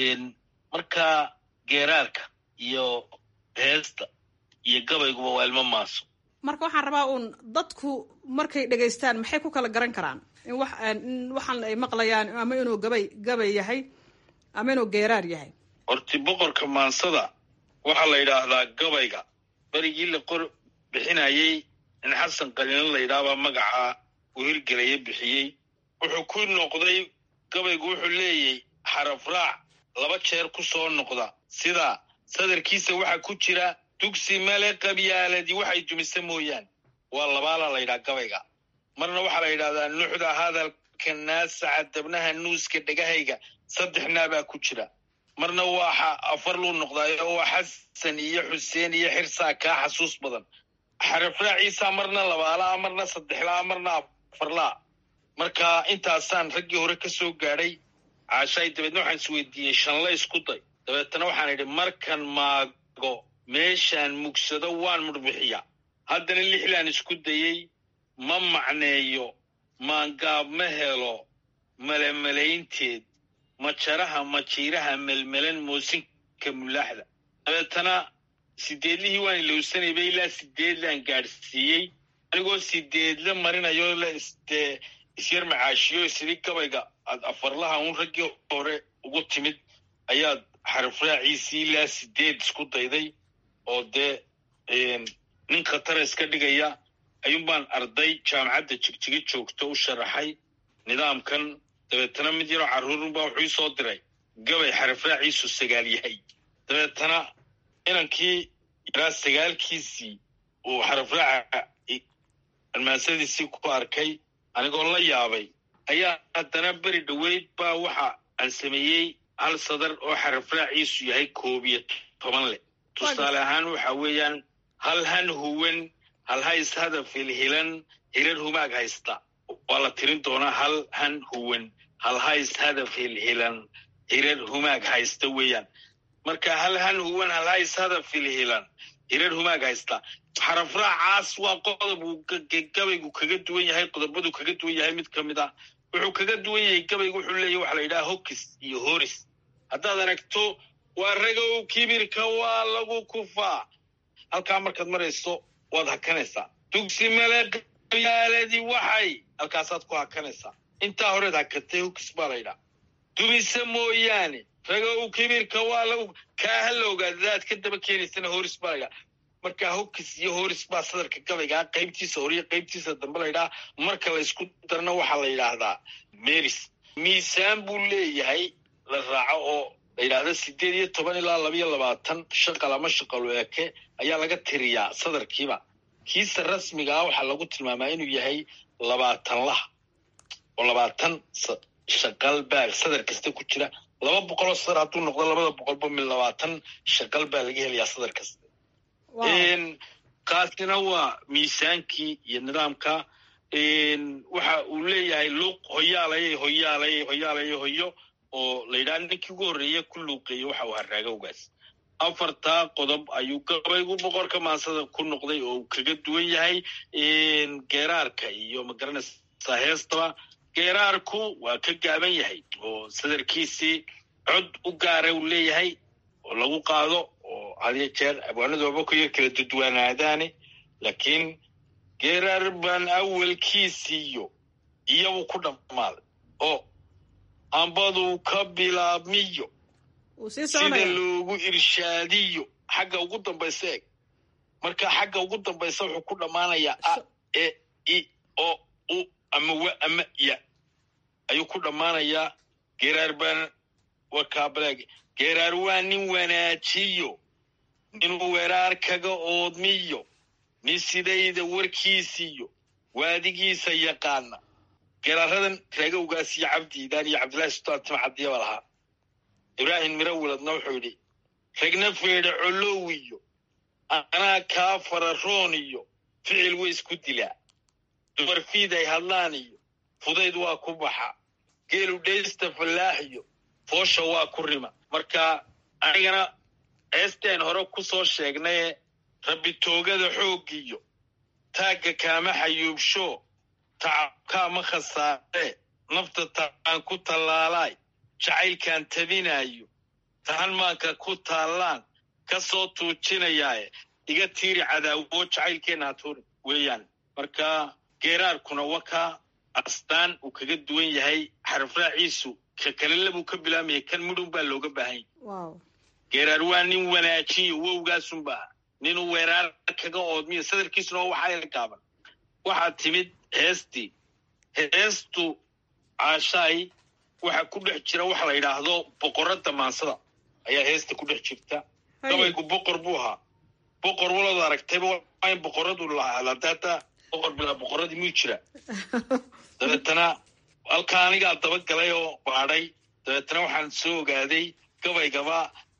marka geeraarka iyo heesta iyo gabayguba waa ilmo maaso. marka waxaan rabaa uun dadku markay dhegaystaan maxay ku kala garan karaan in wax waxaan ay maqlayaan ama inuu gabay gabay yahay ama inuu geeraar yahay? horti boqorka maansada waxaa la yidhaahdaa gabayga. berigii la qor bixinayey in xasan qaliin la yidhaahbaa magaca uu hirgelaya bixiyey. wuxuu ku noqday gabaygu wuxuu leeyahay xaraf raac laba jeer ku soo noqda, sida sadarkiisa waxaa ku jira dugsi male qabyaaladii waxay dumisa mooyaan. waa labaala la yidhaha gabayga. marna waxaa la yidhahdaa nuuxda hadalka naasaca dabnaha nuuska dhegahayga saddexnaa baa ku jira. marna waa afar luu noqdaayo waa xasan iyo xuseen iyo xirsaa kaa xasuus badan. xaraf raaciisa marna labaalaa, marna saddexlaa, marna afarlaa. marka intaasaan raggii hore ka soo gaadhay. caashaay dabeedna waxaan isweydiiyey shanle isku day. dabeetana waxaan idhi markan maago meeshaan mugsado waan mudhbixiya. haddana lixlaan isku dayey, ma macneeyo, maangaab ma helo malemalaynteed, majaraha majiiraha melmelan moosinka mulaaxda. dabeetana sideedlihii waan ilowsanayba ilaa sideedlaan gaadhsiiyey, anigoo sideedla marinayo la isdee isyar macaashiyo isidii gabayga aad afarlaha uun raggii hore ugu timid ayaad xaraf raaciisii ilaa sideed isku dayday. oo dee nin khatara iska dhigaya ayuunbaan arday jaamacadda jigjiga joogto u sharaxay nidaamkan. dabeetana mid yaroo carruurunbaa wuxuu ii soo diray gabay xaraf raaciisu sagaal yahay. dabeetana inankii yaraa sagaalkiisii uu xaraf raaca almaasadiisii ku arkay anigoo la yaabay, ayaa haddana beri dhoweyd baa waxa aan sameeyey hal sadar oo xaraf raaciisu yahay koob iyo toban leh. tusaale ahaan waxa weeyaan hal han huwan, hal hays hadafil hilan, hirar humaag haysta. waa la tirin doonaa hal han huwan, hal hays hadafil hilan, hirar humaag haysta weeyaan. marka hal han huwan, hal hays hadafil hilan, hirar humaag haysta. xaraf raacaas waa qodob uu gabaygu kaga duwan yahay, qodobadu kaga duwan yahay. mid ka mid ah wuxuu kaga duwan yahay gabaygu wuxuu leeyahy waxa la yidhaha hokis iyo horis. haddaad aragto waa ragow kibirka waa lagu kufaa, halkaa markaad marayso waad hakanaysaa. dugsi male qabyaaladii waxay, halkaasaad ku hakanaysaa. intaa horeed hakatay hokis baa la yidhaha. dumise mooyaane ragow kibirka waa lagu kaa hala ogaadadaad ka daba keenaysana horis baa la yidhaha. marka hokis iyo horis baa sadarka gabaygaa qaybtiisa hore iyo qaybtiisa dambe la yidhaha. marka la isku darna waxaa la yidhaahdaa meris. miisaan buu leeyahay la raaco oo la yidhaahda sideed iyo toban ilaa labayo labaatan shaqal ama shaqalu eke ayaa laga tiriyaa sadarkiiba. kiisa rasmiga ah waxaa lagu tilmaamaa inuu yahay labaatan laha oo labaatan shaqal baa sadar kasta ku jira. laba boqoloo sadar hadduu noqdo labada boqolba mil labaatan shaqal baa laga helayaa sadar kasta. kaasina waa miisaankii iyo nidaamka. waxa uu leeyahay luuq hoyaalay hoyaalay hoyaalay hoyo oo la yidhaha ninkii ugu horreeye ku luuqeeye waxa uu haraagowgaas. afartaa qodob ayuu gabaygu boqorka maansada ku noqday oo uu kaga duwan yahay geeraarka iyo magaranaysaa heestaba. geeraarku waa ka gaaban yahay oo sadarkiisii cod u gaara uu leeyahay oo lagu qaado oo hadiyo jeer abwaanadooba ku yar kala dudwaanaadaane. laakiin geeraar baan awalkiisiiyo iyagu ku dhammaaday oo ambadu ka bilaabmiyo sida loogu irshaadiyo xagga ugu dambaysa eeg marka xagga ugu dambaysa wuxuu ku dhammaanayaa a e i o u ama wa ama ya ayuu ku dhammaanayaa geeraar baan wakaabaleeg geeraar waa nin wanaajiyo inuu weeraar kaga oodmiyo nin sidayda warkiisiyo waadigiisa yaqaana geeraaradan reegowgaas iyo cabdiidaan iyo cabdillahi sultaan timcadiyaba lahaa ibraahim miro wiladna wuxuu yidhi regna feedha colowiyo anaa kaa fararoon iyo ficil way isku dilaa dumar fiid ay hadlaan iyo fudayd waa ku baxa geelu dhaysta fallaax iyo foosha waa ku rima marka anigana heesteen hore ku soo sheegnaye rabbi toogada xooggiyo taagga kaama xayuubsho tacabkaama khasaare nafta taan ku tallaalaay jacaylkaan tabinaayo tahan maanka ku taallaan ka soo tuujinayaaye iga tiiri cadaawo jacaylkeenna hatuurin weeyaan marka geeraarkuna wakaa astaan uu kaga duwan yahay xarafraaciisu ka kale labuu ka bilaamaya kan midhun baa looga baahan yahay geeraar waa nin wanaajiyo wowgaasunbaa ninuu weeraar kaga oodmiyo sadarkiisuna oo waxaa gaaban waxaa timid heestii heestu caashaay waxaa ku dhex jira waxa la yidhaahdo boqorada maansada ayaa heesta ku dhex jirta gabaygu boqor buu ahaa boqor walad aragtayba waa in boqoradu lahaa data boqor bilaa boqoradii muu jira dabeetana halkaa anigaa dabagalay oo baadhay dabeetana waxaan soo ogaaday gabaygaba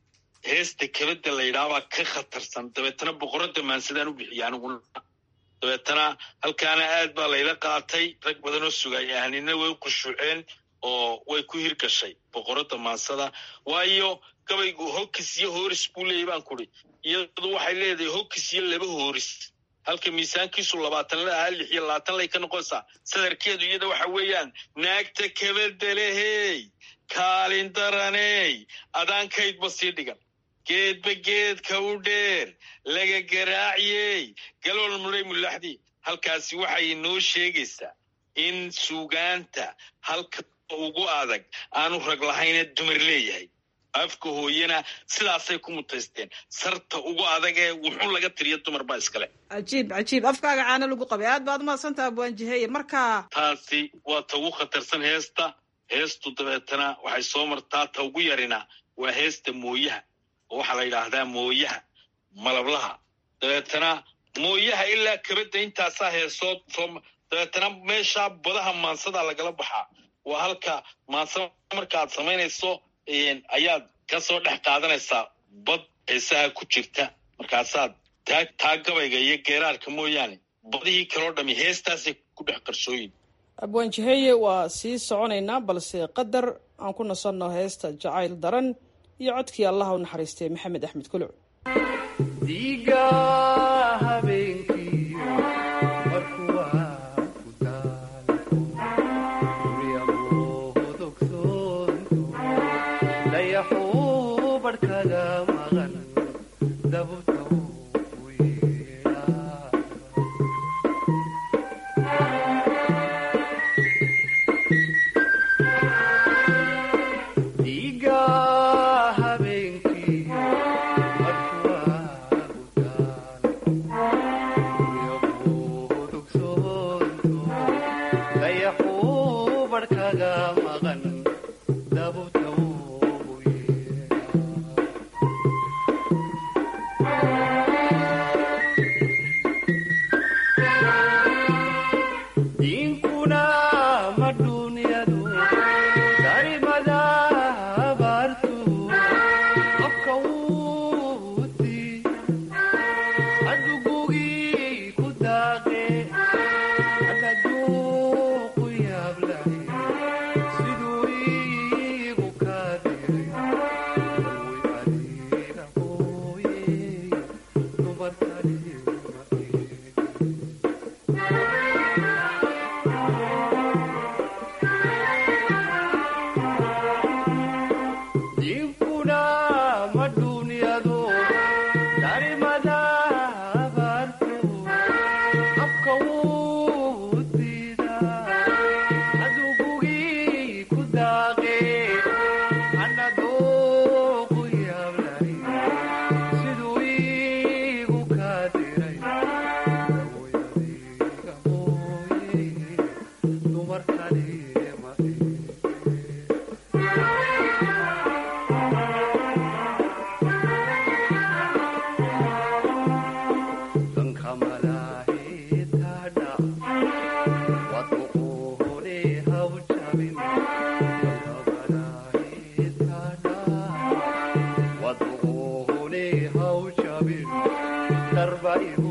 heesta kabada la yidhaahbaa ka khatarsan dabeetana boqorada maansadaan u bixiya aniguna dabeetana halkaana aad baa layla qaatay rag badan oo sugaya ahanina way u qushuuceen oo way ku hirgashay boqorada maansada waayo gabaygu hokis iyo hooris buu leeyay baan kuri iyadu waxay leedahay hokis iyo laba hooris halka miisaankiisu labaatan la ahaa lix iyo labaatan lay ka noqonaysaa sadarkeedu iyada waxa weeyaan naagta kabadalehey kaalin daraney adaankaydba sii dhigan geedba geedka u dheer laga garaaciyey galool muray mulaxdii halkaasi waxay noo sheegaysaa in suugaanta halka ugu adag aanu rag lahayna dumar leeyahay afka hooyana sidaasay ku mutaysteen sarta ugu adag ee wuxuu laga tiriya dumar baa iskale cajiib cajiib afkaaga caana lagu qabay aad baad umahadsantaha abwaanjiheye marka taasi waa ta ugu khatarsan heesta heestu dabeetana waxay soo martaa ta ugu yarina waa heesta mooyaha oo waxaa la yidhaahdaa mooyaha malablaha dabeetana mooyaha ilaa kabadda intaasaa heesood soo dabeetana meeshaa badaha maansada lagala baxaa waa halka maansada markaaad samaynayso ayaad ka soo dhex qaadanaysaa bad heesaha ku jirta markaasaad taa taa gabayga iyo geeraarka mooyaane badihii kaloo dhami heestaasay ku dhex qarshooyin abwaanjiheye waa sii soconaynaa balse qadar aan ku nasanno heesta jacayl daran iyo codkii allaha u naxariistay maxamed axmed kuluc diiga habeenkii markuwaa ku daalodogsoonto dayaxuu barhkaga maqan dabubta u yeedhaa diiga siduu darba igu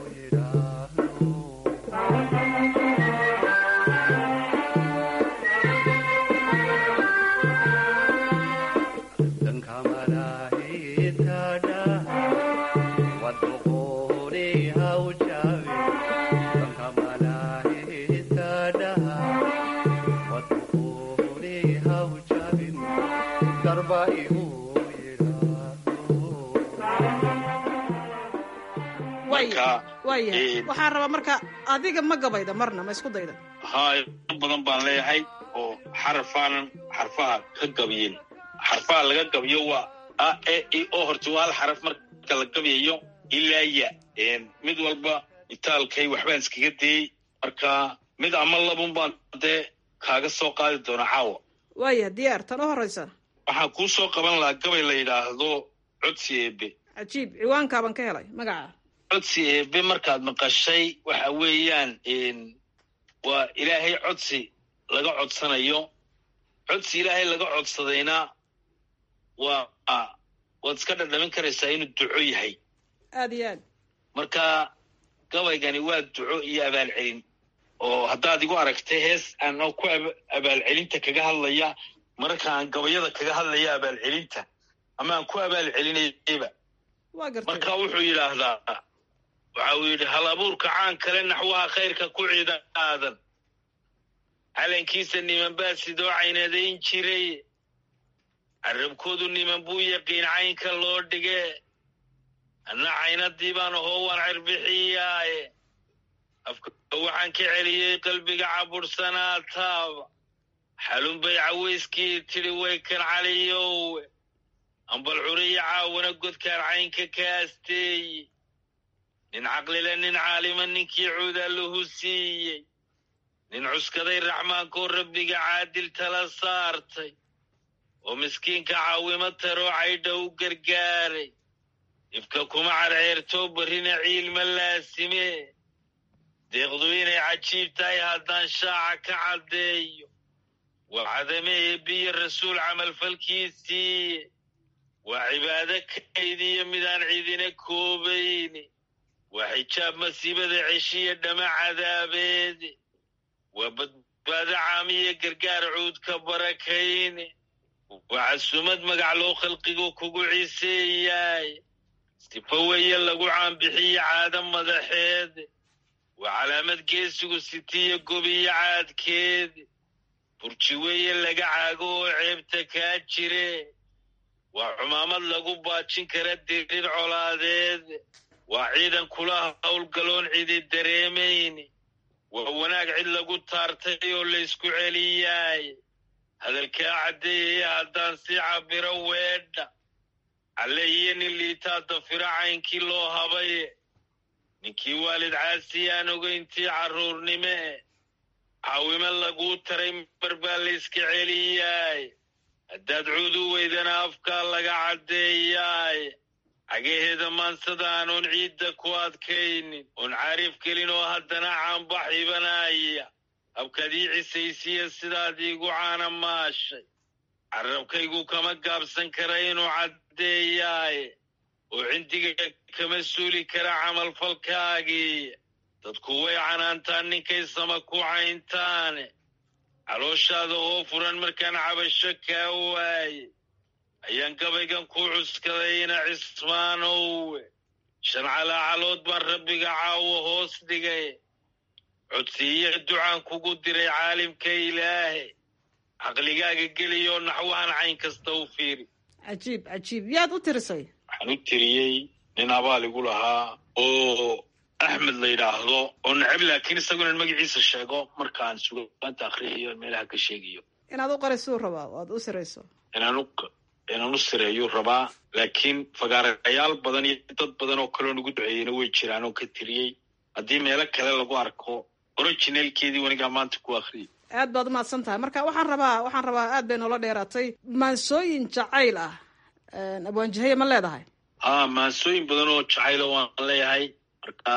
waayahay waxaan rabaa marka adiga ma gabayda marna ma isku dayda haa badan baan leeyahay oo xarfaanan xarfaha ka gabiyin xarfaha laga gabiyo waa a e i o horta waa hal xaraf marka la gabiyayo ilaa ya mid walba itaalkay waxbaan iskaga dayey marka mid ama labun baan dee kaaga soo qaadi doona caawa waaya diyaar tan u horraysa waxaan kuu soo qaban lahaa gabay la yidhaahdo codsi eebe cajiib ciwaankaaban ka helay magaca codsi eebe markaad maqashay waxa weeyaan waa ilaahay codsi laga codsanayo codsi ilaahay laga codsadayna waa waad iska dhadhamin karaysaa inuu duco yahay aad iyo aad marka gabaygani waa duco iyo abaalcelin oo haddaad igu aragtay hees aanoo ku abaalcelinta kaga hadlaya marka aan gabayada kaga hadlaya abaalcelinta ama aan ku abaalcelinayba marka wuxuu yidhaahdaa waxa uu yidhi hal abuurka caan kale naxwaha khayrka ku ciida aadan calankiisa niman baa sidoo caynadayn jiray carabkoodu niman buu yaqiin caynka loo dhige anna caynadii baan ahoo waan cirbixiyaaye afka waxaan ka celiyey qalbiga cabursanaa taaba xalun bay cawayskii tidhi way kan caliyowe ambal curiya caawana godkaan caynka ka asteeye nin caqlile nin caalima ninkii cuudaa lahu siiyey nin cuskaday raxmaankoo rabbiga caadil tala saartay oo miskiinka caawimo taroo caydha u gargaaray ifka kuma carceertoo barrina ciilma laasime deeqdu inay cajiib tahay haddaan shaaca ka caddeeyo waa cadame eebbiyo rasuul camalfalkiisiiye waa cibaado kaydiyo midaan cidina koobayne waa xijaab masiibada ceshiya dhama cadaabeede waa badbaado caamiya gargaar cuudka barakayne waa casumad magac loo khalqigu kugu ciseeyaay sifa weeye lagu caanbixiyo caado madaxeede waa calaamad geesigu sitiyo gobiyo caadkeede burji weeye laga caago oo ceebta kaa jire waa cumaamad lagu baajin kara dirir colaadeede waa ciidan kula howlgaloon cidi dareemayne waa wanaag cid lagu taartay oo laysku celiyaay hadalkaa caddeeyaya haddaan sii cabiro weedha alle iyo nin liitaa dafiro caynkii loo habaye ninkii waalid caasi aan ogayntii carruurnime caawimo laguu taray mar baa layska celiyaay haddaad cuud u weydana afkaa laga caddeeyaay cagaheeda maansada aanoon ciidda ku adkaynin oon caarif gelin oo haddana caanbaxibanaya habkaad ii cisaysiya sidaad iigu caana maashay carabkaygu kama gaabsan kara inuu caddeeyaaye oo cindiga kama suuli kara camalfalkaagii dadku way canaantaan ninkay sama ku cayntaane calooshaada oo furan markaan cabasho kaa waaye ayaan gabaygan ku cuskadayna cismaanowe shan calaacalood baan rabbiga caawo hoos dhigay codsiiyo ducaan kugu diray caalimka ilaahe caqligaaga geliyoo naxwahan cayn kasta u fiiri cajiib cajiib yaad u tirisay waxaan u tiriyey nin abaal igu lahaa oo axmed la yidhaahdo oo necab laakiin isagunan magaciisa sheego markaan sugaanta akhriyayo meelaha ka sheegayo inaad u qarisuu rabaa o aad u sirayso inaan u inaan u sireeyuu rabaa laakiin fagaarayaal badan iyo dad badan oo kaloo nagu duceeyeyna way jiraan oo ka tiriyey haddii meelo kale lagu arko originalkeedii wanigaa maanta ku akhriyay aad baad umahadsan tahay marka waxaan rabaa waxaan rabaa aad bay noola dheeraatay maansooyin jacayl ah abwaanjaheye ma leedahay ha maansooyin badan oo jacayla waan leeyahay marka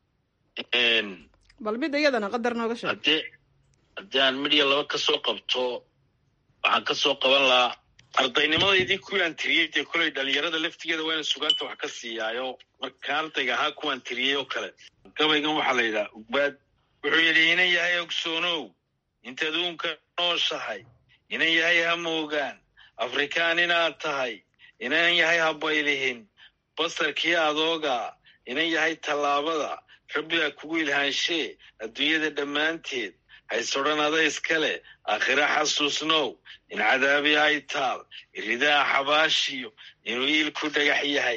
bal mid iyadana qadar nooga sheeg haddii haddii aan midya laba ka soo qabto waxaan ka soo qaban lahaa ardaynimadaydii kuwaan tiriyey dee kolay dhalinyarada laftigeeda waa ina sugaanta wax ka siiyaayo marka ardayga ahaa kuwaan tiriyey oo kale gabaygan waxaa la yidhaha ugbaad wuxuu yidhi inan yahay ogsoonow intaad uunka nooshahay inan yahay ha moogaan afrikaan inaad tahay inan yahay ha baylihin basarkii adooga inan yahay tallaabada rabbigaa kugu ilhaanshee adduunyada dhammaanteed haysodhan ada iskale aakhira xasuusnow in cadaabi ay taal iridaha xabaashiyo inuu iilku dhagax yahay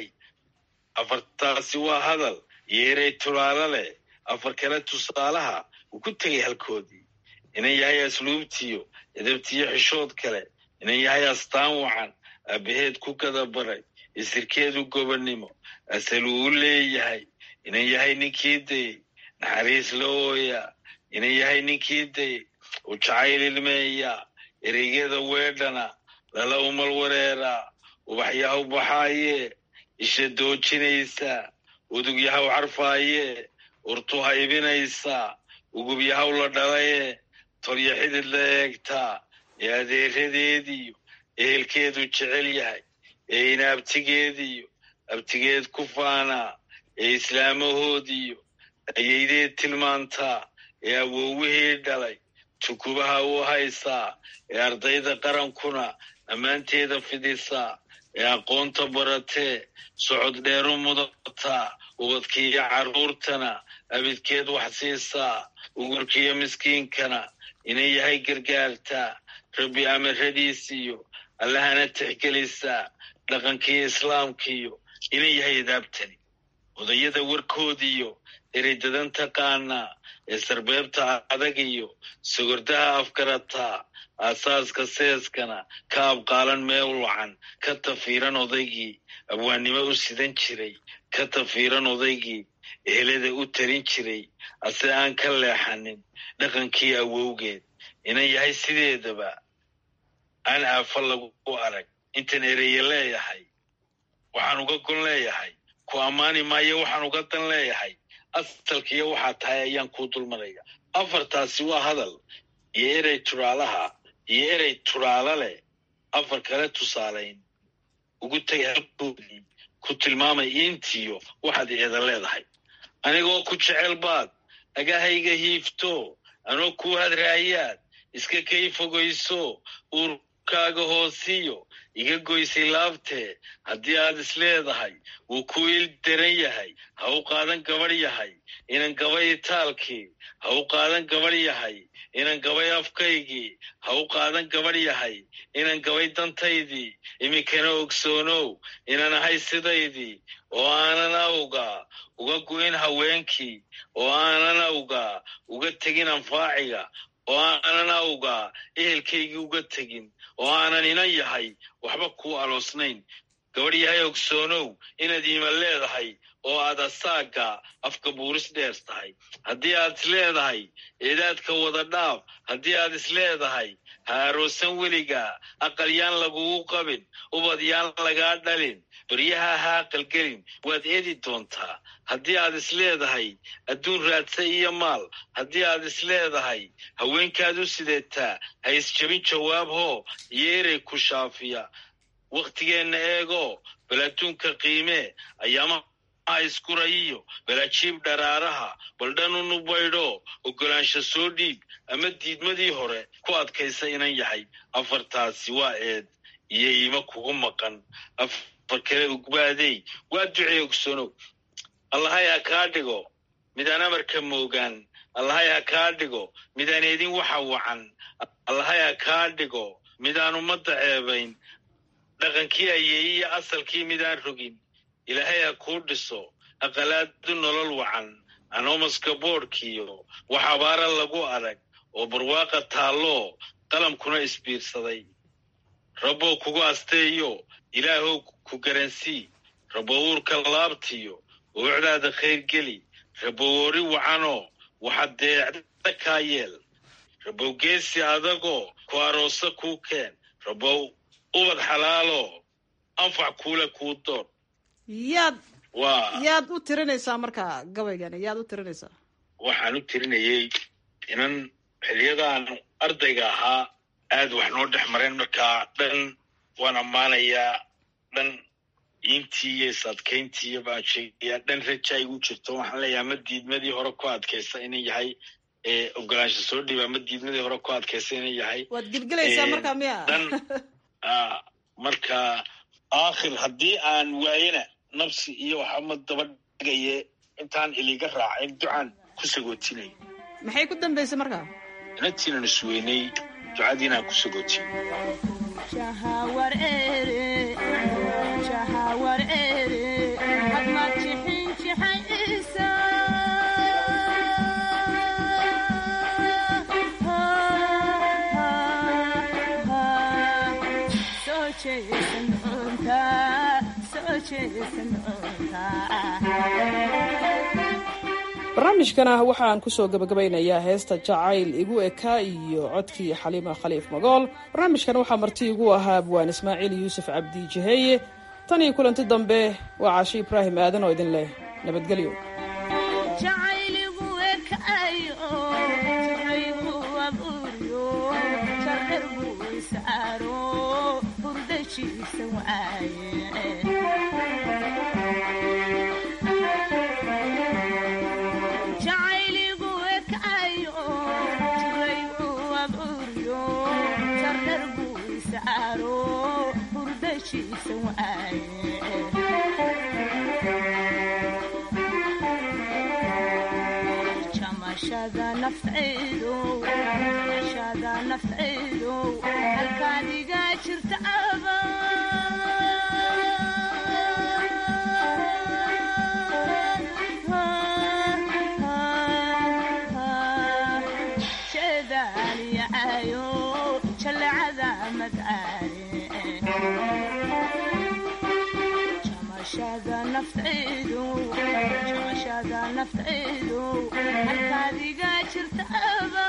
afartaasi waa hadal iyo erey tulaalo leh afar kale tusaalaha uu ku tegay halkoodii inan yahay asluubtiyo edabtiyo xishood kale inan yahay astaan wacan aabaheed ku gadabaray isirkeedu gobonnimo asal uu u leeyahay inan yahay ninkii dayey naxariis la ooyaa inan yahay ninkii dayey u jacayl ilmeeyaa ereygeeda weedhana lala umal wareeraa ubaxyahaw baxaayee isha doojinaysaa udugyahaw carfaayee urtu haybinaysaa ugubyahaw la dhalayee tolyo xidid la eegtaa ee adeeradeediyo ehelkeedu jecel yahay ee inaabtigeediyo abtigeed ku faanaa ee islaamahoodiyo ayaydeed tilmaantaa ee awowihii dhalay tukubaha u haysaa ee ardayda qarankuna ammaanteeda fidisaa ee aqoonta baratee socod dheeru mudataa ubadkiiyo carruurtana abidkeed wax siisaa ugurkiiyo miskiinkana inan yahay gargaartaa rabbi amaradiisiyo allahana tixgelisaa dhaqankiiyo islaamkiiyo inan yahay adaabtani odayada warkoodiyo ereydadan taqaanaa ee sarbeebta adag iyo sogordaha afgarataa aasaaska seeskana ka abqaalan meel wacan ka tafiiran odaygii abwaannimo u sidan jiray ka tafiiran odaygii ehelada u tarin jiray ase aan ka leexanin dhaqankii awowgeed inan yahay sideedaba aan aafa lagu arag intan ereye leeyahay waxaan uga gon leeyahay ku ammaani maayo waxaan uga dan leeyahay asalkiiyo waxaa tahay ayaan kuu dulmaraya afartaasi waa hadal iyo erey turaalaha iyo erey turaalo leh afar kale tusaalayn ugu tegay halkoodii ku tilmaamay intiyo waxaad eeda leedahay anigoo ku jecel baad agahayga hiifto anoo kuu hadraayaad iska kay fogayso uurkaaga hoosiyo iga goysay laabtee haddii aad is leedahay wuu ku il daran yahay ha u qaadan gabadh yahay inan gabay itaalkii ha u qaadan gabadh yahay inan gabay afkaygii ha u qaadan gabadh yahay inan gabay dantaydii iminkana ogsoonow inan ahay sidaydii oo aanan awgaa uga goyn haweenkii oo aanan awgaa uga tegin anfaaciga oo aanan awgaa ehelkaygii uga tegin oo aanan inan yahay waxba kuu aloosnayn gabadh yahay ogsoonow inaad iiman leedahay oo aad asaaga afka buuris dheer tahay haddii aad is leedahay eedaadka wada dhaaf haddii aad is leedahay ha aroosan weligaa aqal yaan lagugu qabin ubad yaan lagaa dhalin baryaha ha aqalgelin waad eedi doontaa haddii aad is leedahay adduun raadsa iyo maal haddii aad is leedahay haweenkaad u sideetaa ha isjabin jawaab hoo iyo erey ku shaafiya wakhtigeenna eego bal adduunka qiimee ayaamaha iskurayiyo bal ajiib dharaaraha bal dhan u nubaydho oggolaansha soo dhiib ama diidmadii hore ku adkaysa inan yahay afartaasi waa eed iyo iima kugu maqan afar kale ugbaadey waa ducee ogsoonow allahay ha kaa dhigo midaan amarka moogaan allahay ha kaa dhigo midaan eedin waxa wacan allahay ha kaa dhigo midaan ummadda ceebayn dhaqankii ayeeyiyo asalkii midaan rogin ilaahay ha kuu dhiso aqalaadu nolol wacan anoomaska boodhkiyo wax abaara lagu arag oo barwaaqa taalloo qalamkuna isbiirsaday rabbow kugu asteeyo ilaahow ku garansii rabbow uurka laabtiyo uocdaada khayr geli rabbow ori wacanoo waxaad deecda kaa yeel rabbow geesi adagoo ku aroosa kuu keen rabbow ubad xalaaloo anfac kuule kuu doon yaad waa yaad u tirinaysaa markaa gabaygani yaad u tirinaysaa waxaan u tirinayay inan xiliyadaan ardayga ahaa aad wax noo dhex mareen markaa dhan waan ammaanayaa dhan intii iyo sadkayntii baan sheegayaa dhan raja ay u jirto waxaan leeyahay ma diidmadii hore ku adkaysta inay yahay ee ogolaansho soo dhiibaa ma diidmadii hore ku adkaysta inay yahay waad gilgilaysaa markaa miya dhan marka aakhir haddii aan waayana nafsi iyo waxa ma daba dhigaye intaan iliga raacin ducaan ku sagootinay maxay ku dambaysay markaa inatiina nusweynay ducadiina ku sagootin shahawar ere shahawar ere hadma jixin jixay isa soo jeesan unta soo jeesan unta barnaamijkana waxaan ku soo gabagabaynayaa heesta jacayl igu eka iyo codkii xaliima khaliif magool barnaamijkan waxaa marti igu ahaa abwaan ismaaciil yuusuf cabdi jiheeye tan iyo kulanti dambe waa caashi ibraahim aadan oo idin leh nabadgelyo jamashada nafciidu jamashada nafciidu halkaan iga jirta aba jeedaan yacayo jalcada madcaari jamashada nafciidu jamashada nafciidu halkaad iga jirta aba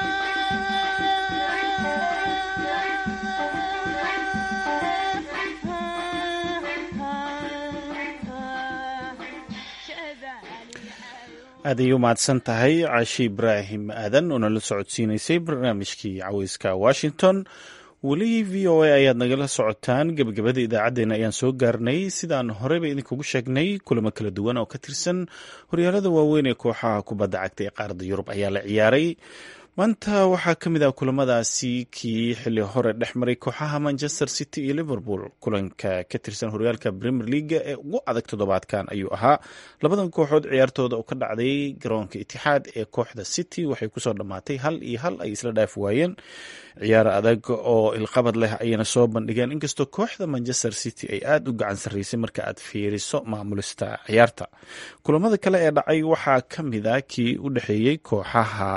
aad ay u mahadsan tahay caashi ibraahim aadan oo nala socodsiinaysay barnaamijkii caweyska washington weli v o a ayaad nagala socotaan gebagabada idaacaddeenna ayaan soo gaarnay sidaan horeyba idinkugu sheegnay kulamo kala duwan oo ka tirsan horyaalada waaweyn ee kooxaha kubadda cagta ee qaaradda yurub ayaa la ciyaaray maanta waxaa ka mid ah kulamadaasi kii xilli hore dhex maray kooxaha manchester city iyo liverpool kulanka ka tirsan horyaalka premier leaga ee ugu adag toddobaadkan ayuu ahaa labadan kooxood ciyaartooda oo ka dhacday garoonka itixaad ee kooxda city waxay kusoo dhammaatay hal iyo hal ay isla dhaaf waayeen ciyaar adag oo ilqabad leh ayayna soo bandhigeen inkastoo kooxda manchester city ay aada u gacan sarreysay marka aad fiiriso maamulista ciyaarta kulamada kale ee dhacay waxaa ka mid a kii u dhexeeyey kooxaha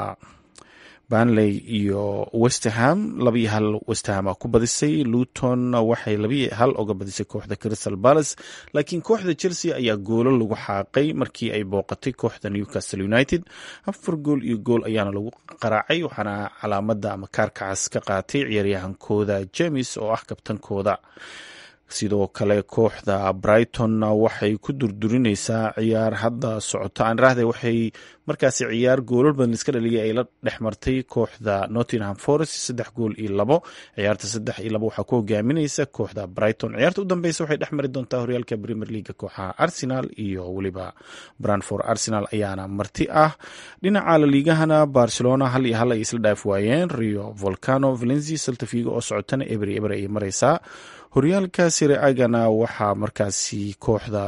banley iyo westerham labiyo hal westerhama ku badisay luton waxay labiyo hal oga badisay kooxda crystal palace laakiin kooxda chelsea ayaa goolo lagu xaaqay markii ay booqatay kooxda newcastle united afar gool iyo gool ayaana lagu qaraacay waxaana calaamada ama kaarkacas ka qaatay ciyaaryahankooda james oo ah kabtankooda sidoo kale kooxda brighton waxay ku durdurinaysaa ciyaar hadda socota anrahde waxay markaasi ciyaar goolal badan iska dhaliyay ay la dhex martay kooxda nottingham forest saddex gool iyo labo ciyaarta saddex iyo labo waxaa ku hogaaminaysa kooxda brighton ciyaarta u dambeysa waxay dhex mari doontaa horyaalka premier leaga kooxaha arsenal iyo weliba branford arsenal ayaana marti ah dhinaca laliigahana barcelona hal iyo hal ay isla dhaaf waayeen rio volcano valencia saltafigo oo socotana ebri eber ay mareysaa horyaalka sire agana waxaa markaasi kooxda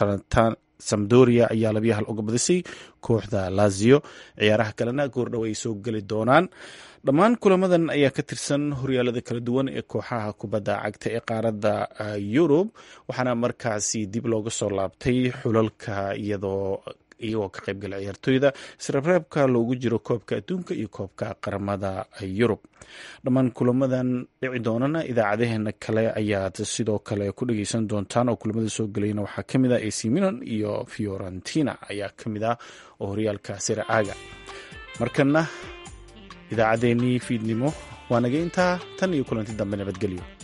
samdoria ayaa labiyo hal uga badisay kooxda lazio ciyaaraha kalena goordhow ay soo geli doonaan dhammaan kulamadan ayaa ka tirsan horyaalada kala duwan ee kooxaha kubadda cagta ee qaaradda yurub waxaana markaasi dib looga soo laabtay xulalka iyadoo iyagoo ka qaybgala ciyaartooyda isreebreebka loogu jiro koobka adduunka iyo koobka qaramada yurub dhammaan kulamadan dhici doonana idaacadaheena kale ayaad sidoo kale ku dhageysan doontaan oo kulamada soo gelayna waxaa ka mid ah ac milan iyo fiorentina ayaa ka mid ah oo horyaalka sire aga markana idaacaddeenii fiidnimo waa naga intaa tan iyo kulanti dambe nabadgelyo